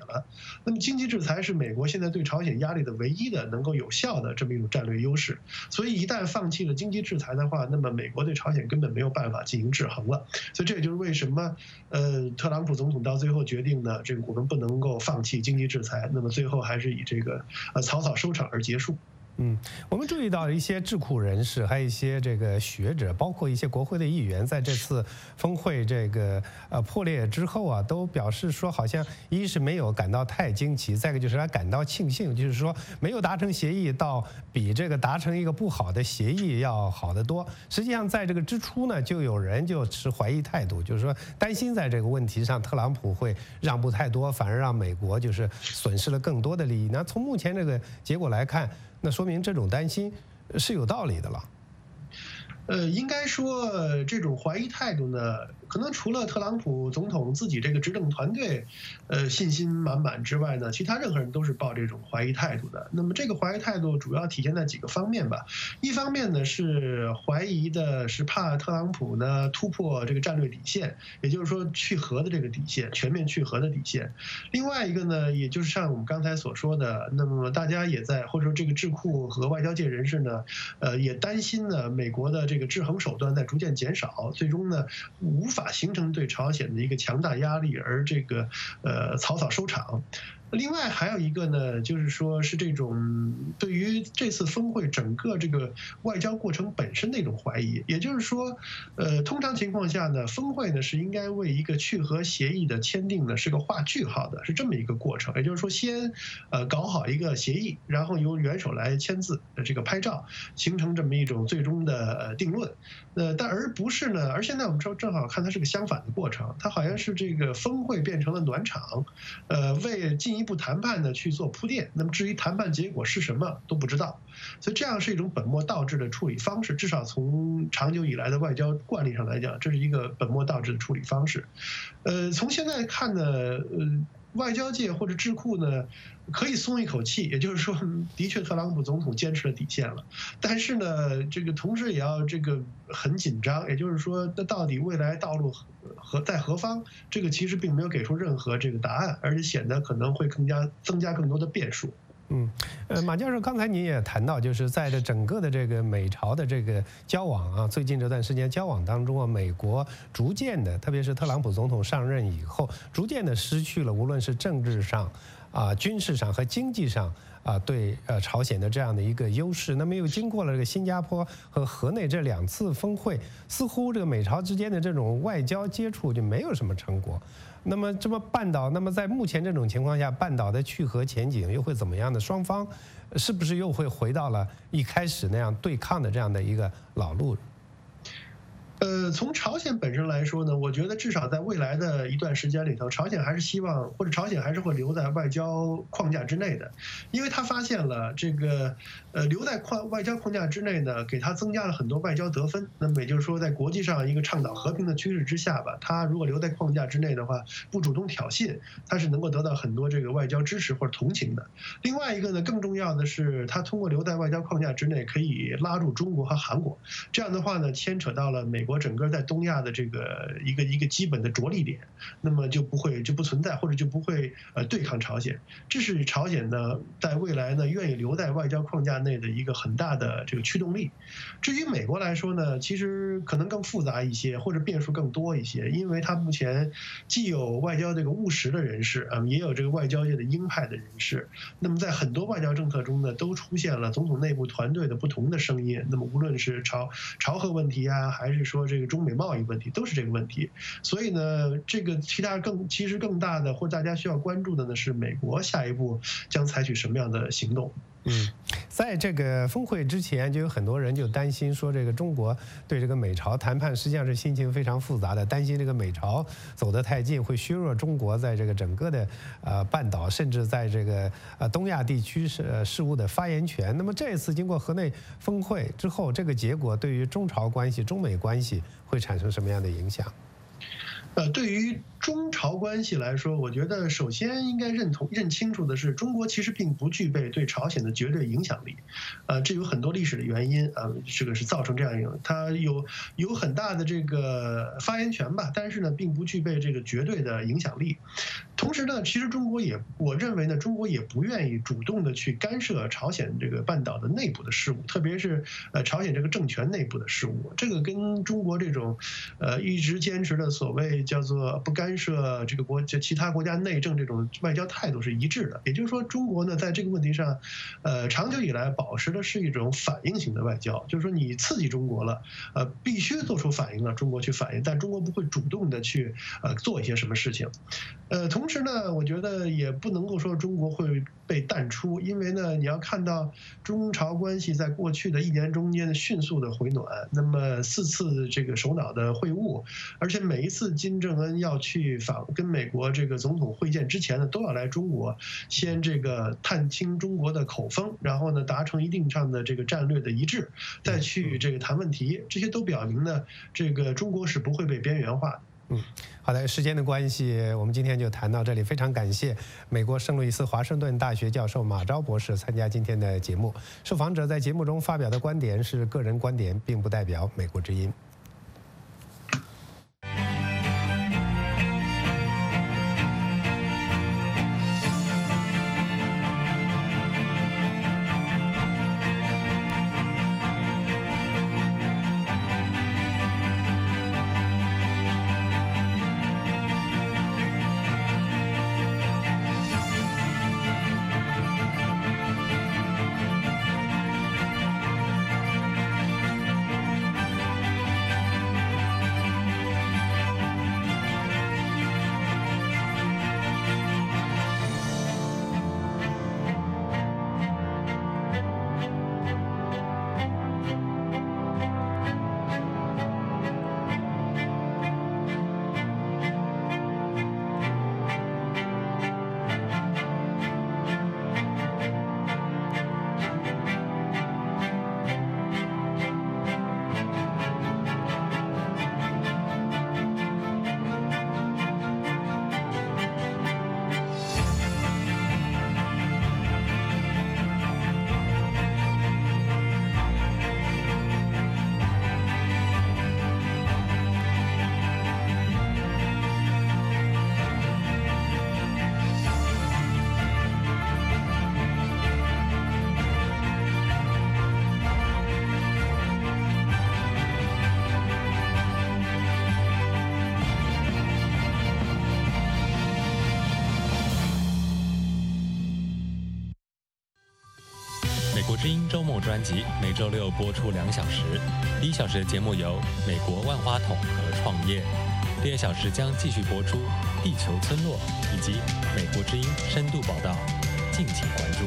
那么经济制裁是美国现在对朝鲜压力的唯一的能够有效的这么一种战略优势。所以一旦放弃了经济制裁的话，那么美国对朝鲜根本没有办法进行制衡了。所以这也就是为什么呃特朗普总统到最后决定呢，这个我们不能够放弃经济制裁，那么最后还是以这个呃草草收场而结束。 嗯，我们注意到一些智库人士，还有一些这个学者，包括一些国会的议员，在这次峰会这个呃破裂之后啊，都表示说，好像一是没有感到太惊奇，再一个就是他感到庆幸，就是说没有达成协议，到比这个达成一个不好的协议要好得多。实际上，在这个之初呢，就有人就持怀疑态度，就是说担心在这个问题上，特朗普会让步太多，反而让美国就是损失了更多的利益。那从目前这个结果来看，那说明这种担心是有道理的了。 呃，应该说这种怀疑态度呢，可能除了特朗普总统自己这个执政团队，呃，信心满满之外呢，其他任何人都是抱这种怀疑态度的。那么这个怀疑态度主要体现在几个方面吧。一方面呢是怀疑的是怕特朗普呢突破这个战略底线，也就是说去核的这个底线，全面去核的底线。另外一个呢，也就是像我们刚才所说的，那么大家也在或者说这个智库和外交界人士呢，呃，也担心呢美国的这个制衡手段在逐渐减少，最终呢无法形成对朝鲜的一个强大压力，而这个呃草草收场。另外还有一个呢，就是说是这种对于这次峰会整个这个外交过程本身的一种怀疑，也就是说，呃，通常情况下呢，峰会呢是应该为一个去核协议的签订呢是个画句号的，是这么一个过程。也就是说，先呃搞好一个协议，然后由元首来签字，这个拍照，形成这么一种最终的呃定论。呃，但而不是呢，而现在我们正正好看它是个相反的过程，它好像是这个峰会变成了暖场，呃，为进一步谈判呢去做铺垫。那么至于谈判结果是什么都不知道，所以这样是一种本末倒置的处理方式。至少从长久以来的外交惯例上来讲，这是一个本末倒置的处理方式。呃，从现在看呢，呃。外交界或者智库呢，可以松一口气，也就是说，的确特朗普总统坚持了底线了，但是呢，这个同时也要这个很紧张，也就是说，那到底未来道路何在何方？这个其实并没有给出任何这个答案，而且显得可能会更加增加更多的变数。 嗯，呃，马教授，刚才您也谈到，就是在这整个的这个美朝的这个交往啊，最近这段时间交往当中啊，美国逐渐的，特别是特朗普总统上任以后，逐渐的失去了无论是政治上、啊军事上和经济上啊对呃朝鲜的这样的一个优势。那么又经过了这个新加坡和河内这两次峰会，似乎这个美朝之间的这种外交接触就没有什么成果。那么这么半岛，那么在目前这种情况下，半岛的去核前景又会怎么样呢？双方是不是又会回到了一开始那样对抗的这样的一个老路？ 呃，从朝鲜本身来说呢，我觉得至少在未来的一段时间里头，朝鲜还是希望，或者朝鲜还是会留在外交框架之内的，因为他发现了这个，呃，留在框外交框架之内呢，给他增加了很多外交得分。那么也就是说，在国际上一个倡导和平的趋势之下吧，他如果留在框架之内的话，不主动挑衅，他是能够得到很多这个外交支持或者同情的。另外一个呢，更重要的是，他通过留在外交框架之内，可以拉住中国和韩国。这样的话呢，牵扯到了美国整个在东亚的这个一个一个基本的着力点，那么就不会就不存在，或者就不会呃对抗朝鲜。这是朝鲜呢在未来呢愿意留在外交框架内的一个很大的这个驱动力。至于美国来说呢，其实可能更复杂一些，或者变数更多一些，因为它目前既有外交这个务实的人士啊，也有这个外交界的鹰派的人士。那么在很多外交政策中呢，都出现了总统内部团队的不同的声音。那么无论是朝朝核问题啊，还是说这个中美贸易问题，都是这个问题。所以呢，这个其他更其实更大的或大家需要关注的呢，是美国下一步将采取什么样的行动。 嗯，在这个峰会之前，就有很多人就担心说，这个中国对这个美朝谈判实际上是心情非常复杂的，担心这个美朝走得太近，会削弱中国在这个整个的呃半岛，甚至在这个呃东亚地区事事务的发言权。那么这一次经过河内峰会之后，这个结果对于中朝关系、中美关系会产生什么样的影响？ 呃，对于中朝关系来说，我觉得首先应该认同认清楚的是，中国其实并不具备对朝鲜的绝对影响力，呃，这有很多历史的原因啊，这个是造成这样一种，它有有很大的这个发言权吧，但是呢，并不具备这个绝对的影响力。同时呢，其实中国也，我认为呢，中国也不愿意主动的去干涉朝鲜这个半岛的内部的事务，特别是呃朝鲜这个政权内部的事务，这个跟中国这种呃一直坚持的所谓叫做不干涉这个国其他国家内政这种外交态度是一致的。也就是说，中国呢在这个问题上，呃长久以来保持的是一种反应型的外交，就是说你刺激中国了，呃必须做出反应了，中国去反应，但中国不会主动的去呃做一些什么事情。呃同时呢，我觉得也不能够说中国会被淡出，因为呢你要看到中朝关系在过去的一年中间迅速的回暖，那么四次这个首脑的会晤，而且每一次金正恩要去访跟美国这个总统会见之前呢，都要来中国，先这个探清中国的口风，然后呢达成一定上的这个战略的一致，再去这个谈问题，这些都表明呢，这个中国是不会被边缘化的。 嗯，好的，时间的关系，我们今天就谈到这里。非常感谢美国圣路易斯华盛顿大学教授马昭博士参加今天的节目。受访者在节目中发表的观点是个人观点，并不代表美国之音。 美国之音周末专辑每周六播出两小时，第一小时的节目由美国万花筒和创业，第二小时将继续播出地球村落以及美国之音深度报道，敬请关注。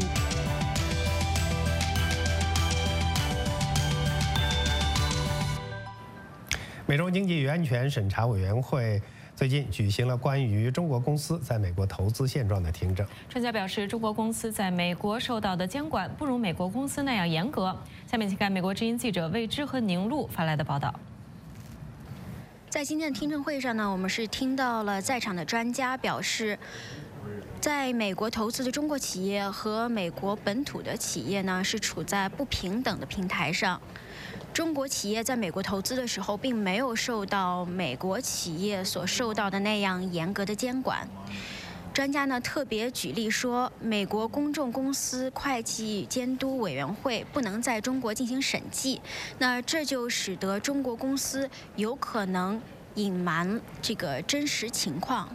美中经济与安全审查委员会最近举行了关于中国公司在美国投资现状的听证。 专家表示，中国公司在美国受到的监管不如美国公司那样严格。下面请看美国之音记者魏之和宁路发来的报道。 在今天的听证会上呢，我们是听到了在场的专家表示，在美国投资的中国企业和美国本土的企业呢，是处在不平等的平台上。中国企业在美国投资的时候，并没有受到美国企业所受到的那样严格的监管。专家呢特别举例说，美国公众公司会计监督委员会不能在中国进行审计，那这就使得中国公司有可能隐瞒这个真实情况。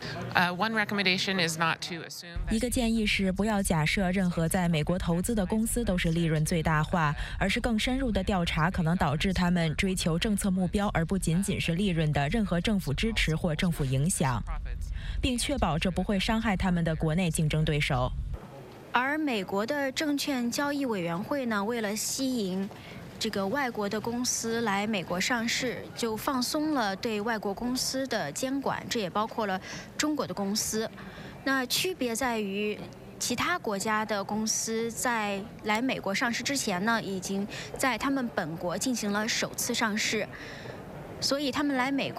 一个建议是不要假设任何在美国投资的公司都是利润最大化，而是更深入的调查可能导致他们追求政策目标而不仅仅是利润的任何政府支持或政府影响，并确保这不会伤害他们的国内竞争对手。 而美国的证券交易委员会呢，为了吸引这个外国的公司来美国上市，就放松了对外国公司的监管，这也包括了中国的公司。那区别在于，其他国家的公司在来美国上市之前呢，已经在他们本国进行了首次上市，所以他们来美国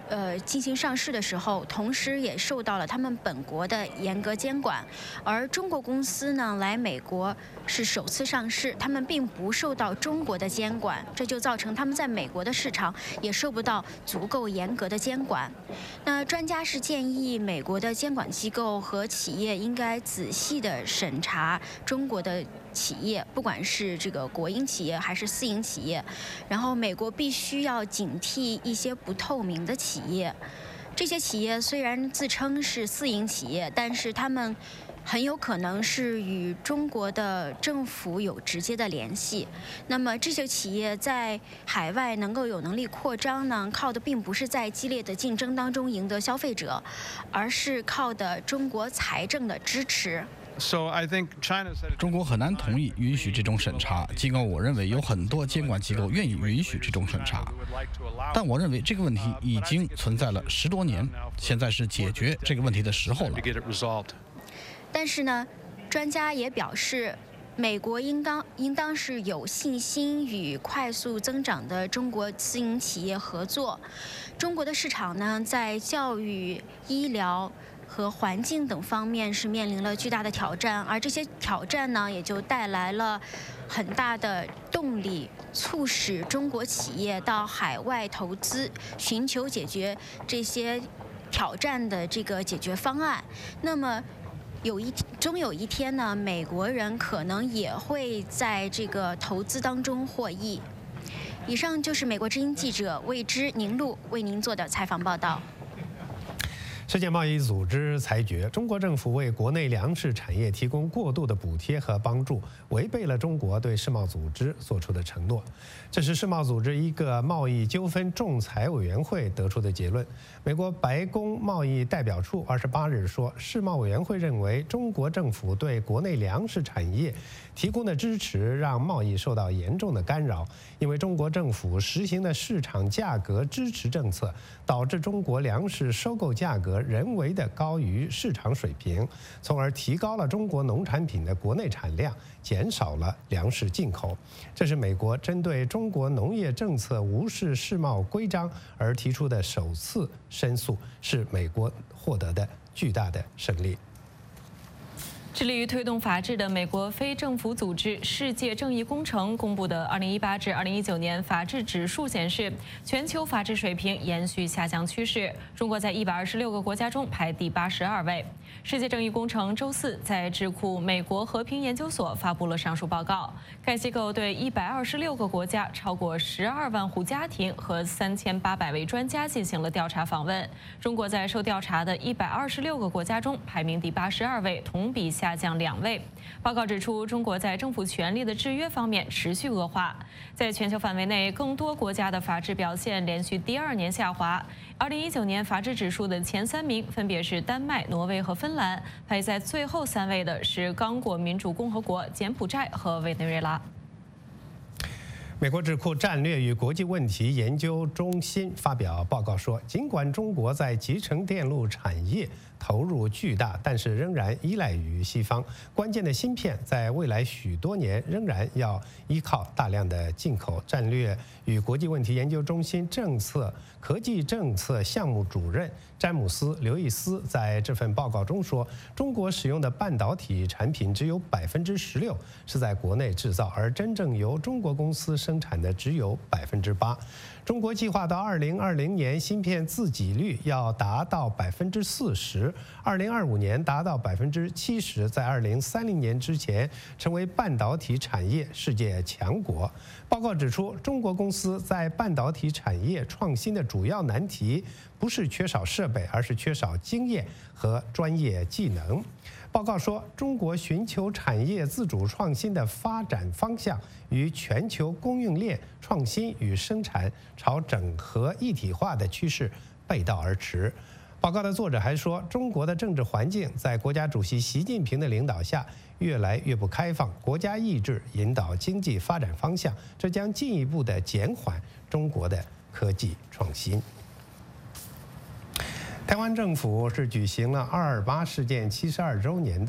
呃，进行上市的时候，同时也受到了他们本国的严格监管。而中国公司呢，来美国是首次上市，他们并不受到中国的监管，这就造成他们在美国的市场也受不到足够严格的监管。那专家是建议美国的监管机构和企业应该仔细的审查中国的企业，不管是这个国营企业还是私营企业，然后美国必须要警惕一些不透明的企业。这些企业虽然自称是私营企业，但是他们很有可能是与中国的政府有直接的联系。那么这些企业在海外能够有能力扩张呢，靠的并不是在激烈的竞争当中赢得消费者，而是靠的中国财政的支持。 中国很难同意允许这种审查，尽管我认为有很多监管机构愿意允许这种审查，但我认为这个问题已经存在了十多年，现在是解决这个问题的时候了。 但是呢，专家也表示，美国应当应当是有信心与快速增长的中国私营企业合作。中国的市场呢，在教育、医疗和环境等方面是面临了巨大的挑战，而这些挑战呢，也就带来了很大的动力，促使中国企业到海外投资，寻求解决这些挑战的这个解决方案。那么，有一终有一天呢，美国人可能也会在这个投资当中获益。以上就是美国之音记者魏之宁路为您做的采访报道。 世界贸易组织裁决，中国政府为国内粮食产业提供过度的补贴和帮助，违背了中国对世贸组织做出的承诺。这是世贸组织一个贸易纠纷仲裁委员会得出的结论。美国白宫贸易代表处二十八日说，世贸委员会认为中国政府对国内粮食产业提供的支持让贸易受到严重的干扰，因为中国政府实行的市场价格支持政策，导致中国粮食收购价格人为的高于市场水平，从而提高了中国农产品的国内产量，减少了粮食进口。这是美国针对中国农业政策无视世贸规章而提出的首次申诉，是美国获得的巨大的胜利。 致力于推动法治的美国非政府组织世界正义工程公布的二零一八至二零一九年法治指数显示，全球法治水平延续下降趋势，中国在一百二十六个国家中排第八十二位。世界正义工程周四在智库美国和平研究所发布了上述报告。该机构对一百二十六个国家、超过十二万户家庭和三千八百位专家进行了调查访问。中国在受调查的一百二十六个国家中排名第八十二位，同比下降两位。报告指出，中国在政府权力的制约方面持续恶化。在全球范围内，更多国家的法治表现连续第二年下滑。二零一九年法治指数的前三名分别是丹麦、挪威和芬兰，排在最后三位的是刚果民主共和国、柬埔寨和委内瑞拉。 美国智库战略与国际问题研究中心发表报告说，尽管中国在集成电路产业投入巨大，但是仍然依赖于西方。关键的芯片在未来许多年仍然要依靠大量的进口。战略与国际问题研究中心政策科技政策项目主任詹姆斯·刘易斯在这份报告中说，中国使用的半导体产品只有百分之十六是在国内制造，而真正由中国公司生产的只有百分之八。中国计划到二零二零年芯片自给率要达到百分之四十，二零二五年达到百分之七十，在二零三零年之前成为半导体产业世界强国。报告指出，中国公司在半导体产业创新的主要难题不是缺少设备，而是缺少经验和专业技能。报告说，中国寻求产业自主创新的发展方向与全球供应链创新与生产朝整合一体化的趋势背道而驰。报告的作者还说，中国的政治环境在国家主席习近平的领导下越来越不开放，国家意志引导经济发展方向，这将进一步的减缓中国的科技创新。台湾政府是举行了二二八事件七十二周年的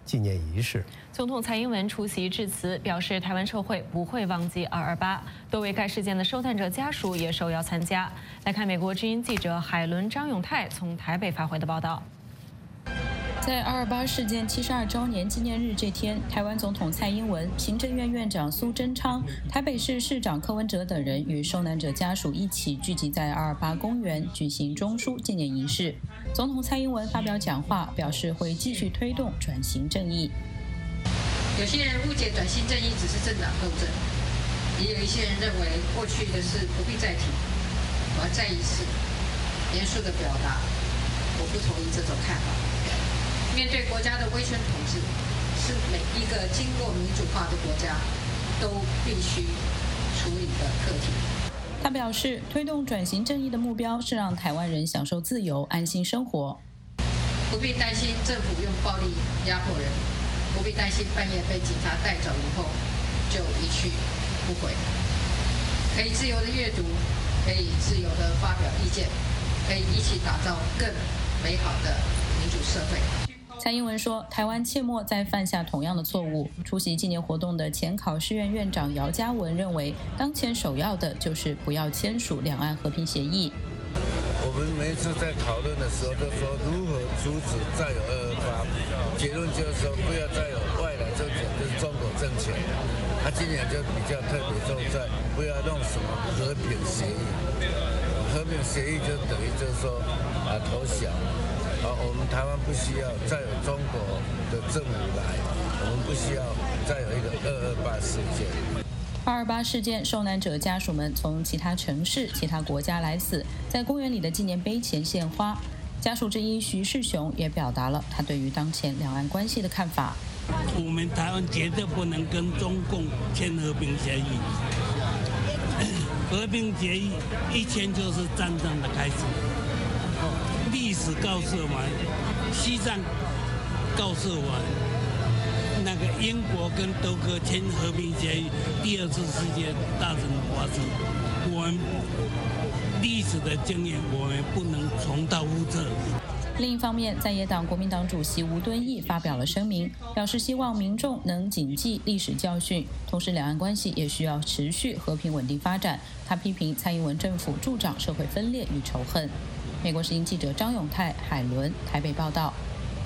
纪念仪式。 总统蔡英文出席致辞，表示台湾社会不会忘记二二八，多位该事件的受难者家属也受邀参加。来看美国之音记者海伦张永泰从台北发回的报道。 在二二八事件七十二周年纪念日这天，台湾总统蔡英文、行政院院长苏贞昌、台北市市长柯文哲等人与受难者家属一起聚集在二二八公园举行中枢纪念仪式。总统蔡英文发表讲话，表示会继续推动转型正义。 有些人误解转型正义只是政党斗争，也有一些人认为过去的事不必再提。我要再一次严肃地表达，我不同意这种看法。面对国家的威权统治，是每一个经过民主化的国家都必须处理的课题。 他表示，推动转型正义的目标是让台湾人享受自由、安心生活。 不必担心政府用暴力压迫人，不必担心半夜被警察带走以后就一去不回。可以自由的阅读，可以自由的发表意见，可以一起打造更美好的民主社会。 蔡英文说，台湾切莫再犯下同样的错误。出席纪念活动的前考试院院长姚嘉文认为，当前首要的就是不要签署两岸和平协议。 我们每一次在讨论的时候都说如何阻止再有二二八，结论就是说不要再有外来政权，就是中国政权。他今年就比较特别重在不要弄什么和平协议，和平协议就等于就是说啊投降。啊，我们台湾不需要再有中国的政府来，我们不需要再有一个二二八事件。 二二八事件受难者家属们从其他城市、其他国家来此，在公园里的纪念碑前献花。家属之一徐世雄也表达了他对于当前两岸关系的看法。 我们台湾绝对不能跟中共签和平协议，和平协议一签就是战争的开始。历史告诉我们，西藏告诉我们，那个英国跟德国签和平协议，第二次世界大战发生，我们历史的经验我们不能重蹈覆辙。 另一方面，在野党国民党主席吴敦义发表了声明，表示希望民众能谨记历史教训，同时两岸关系也需要持续和平稳定发展。他批评蔡英文政府助长社会分裂与仇恨。美国之音记者张永泰、海伦台北报道。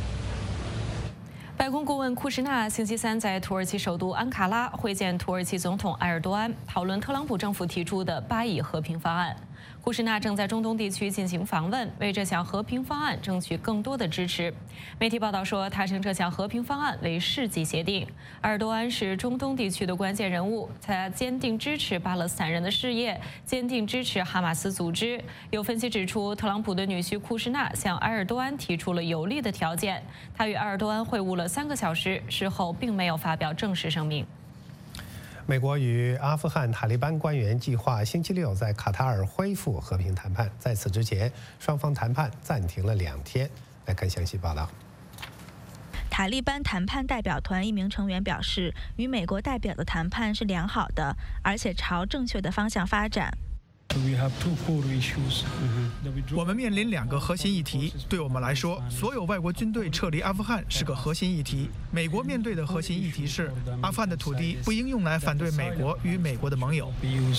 白宫顾问库什纳星期三在土耳其首都安卡拉会见土耳其总统埃尔多安，讨论特朗普政府提出的巴以和平方案。库什纳正在中东地区进行访问，为这项和平方案争取更多的支持。媒体报道说，他称这项和平方案为世纪协定。埃尔多安是中东地区的关键人物，他坚定支持巴勒斯坦人的事业，坚定支持哈马斯组织。有分析指出，特朗普的女婿库什纳向埃尔多安提出了有利的条件。他与埃尔多安会晤了三个小时，事后并没有发表正式声明。 美国与阿富汗塔利班官员计划星期六在卡塔尔恢复和平谈判，在此之前，双方谈判暂停了两天。来看详细报道。 塔利班谈判代表团一名成员表示，与美国代表的谈判是良好的，而且朝正确的方向发展。 我们面临两个核心议题，对我们来说，所有外国军队撤离阿富汗是个核心议题。美国面对的核心议题是，阿富汗的土地不应用来反对美国与美国的盟友。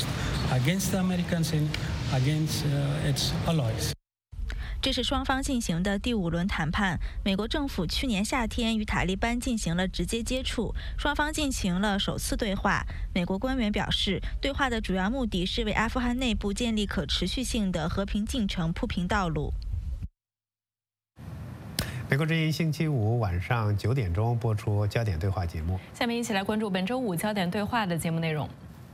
这是双方进行的第五轮谈判。美国政府去年夏天与塔利班进行了直接接触，双方进行了首次对话。美国官员表示，对话的主要目的是为阿富汗内部建立可持续性的和平进程铺平道路。 美国之音星期五晚上九点钟播出焦点对话节目。 下面一起来关注本周五焦点对话的节目内容。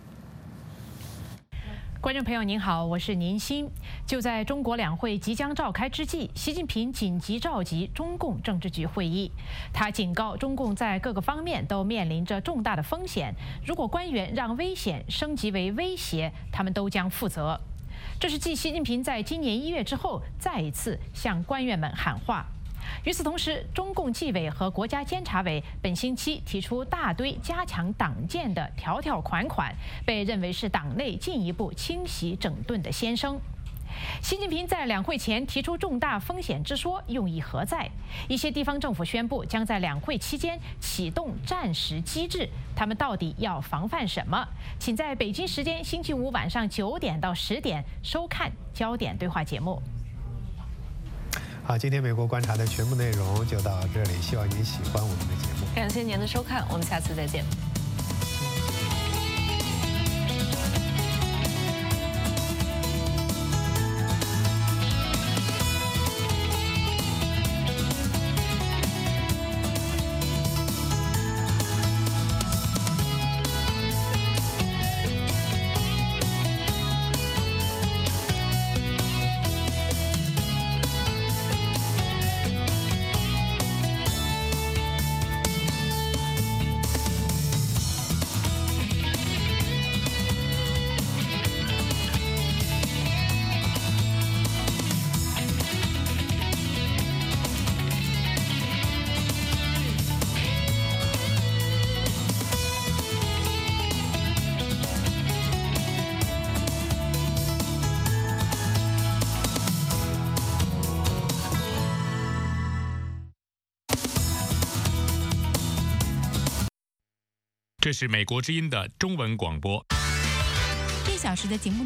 观众朋友您好，我是宁欣。就在中国两会即将召开之际，习近平紧急召集中共政治局会议。他警告中共在各个方面都面临着重大的风险，如果官员让危险升级为威胁，他们都将负责。这是继习近平在今年一月之后，再一次向官员们喊话。与此同时，中共纪委和国家监察委本星期提出大堆加强党建的条条款款，被认为是党内进一步清洗整顿的先声。 习近平在两会前提出重大风险之说，用意何在？一些地方政府宣布将在两会期间启动战时机制，他们到底要防范什么？请在北京时间星期五晚上九点到十点收看焦点对话节目。 好，今天美国观察的全部内容就到这里，希望您喜欢我们的节目。 感谢您的收看，我们下次再见。 这是美国之音的中文广播。 一小时的节目。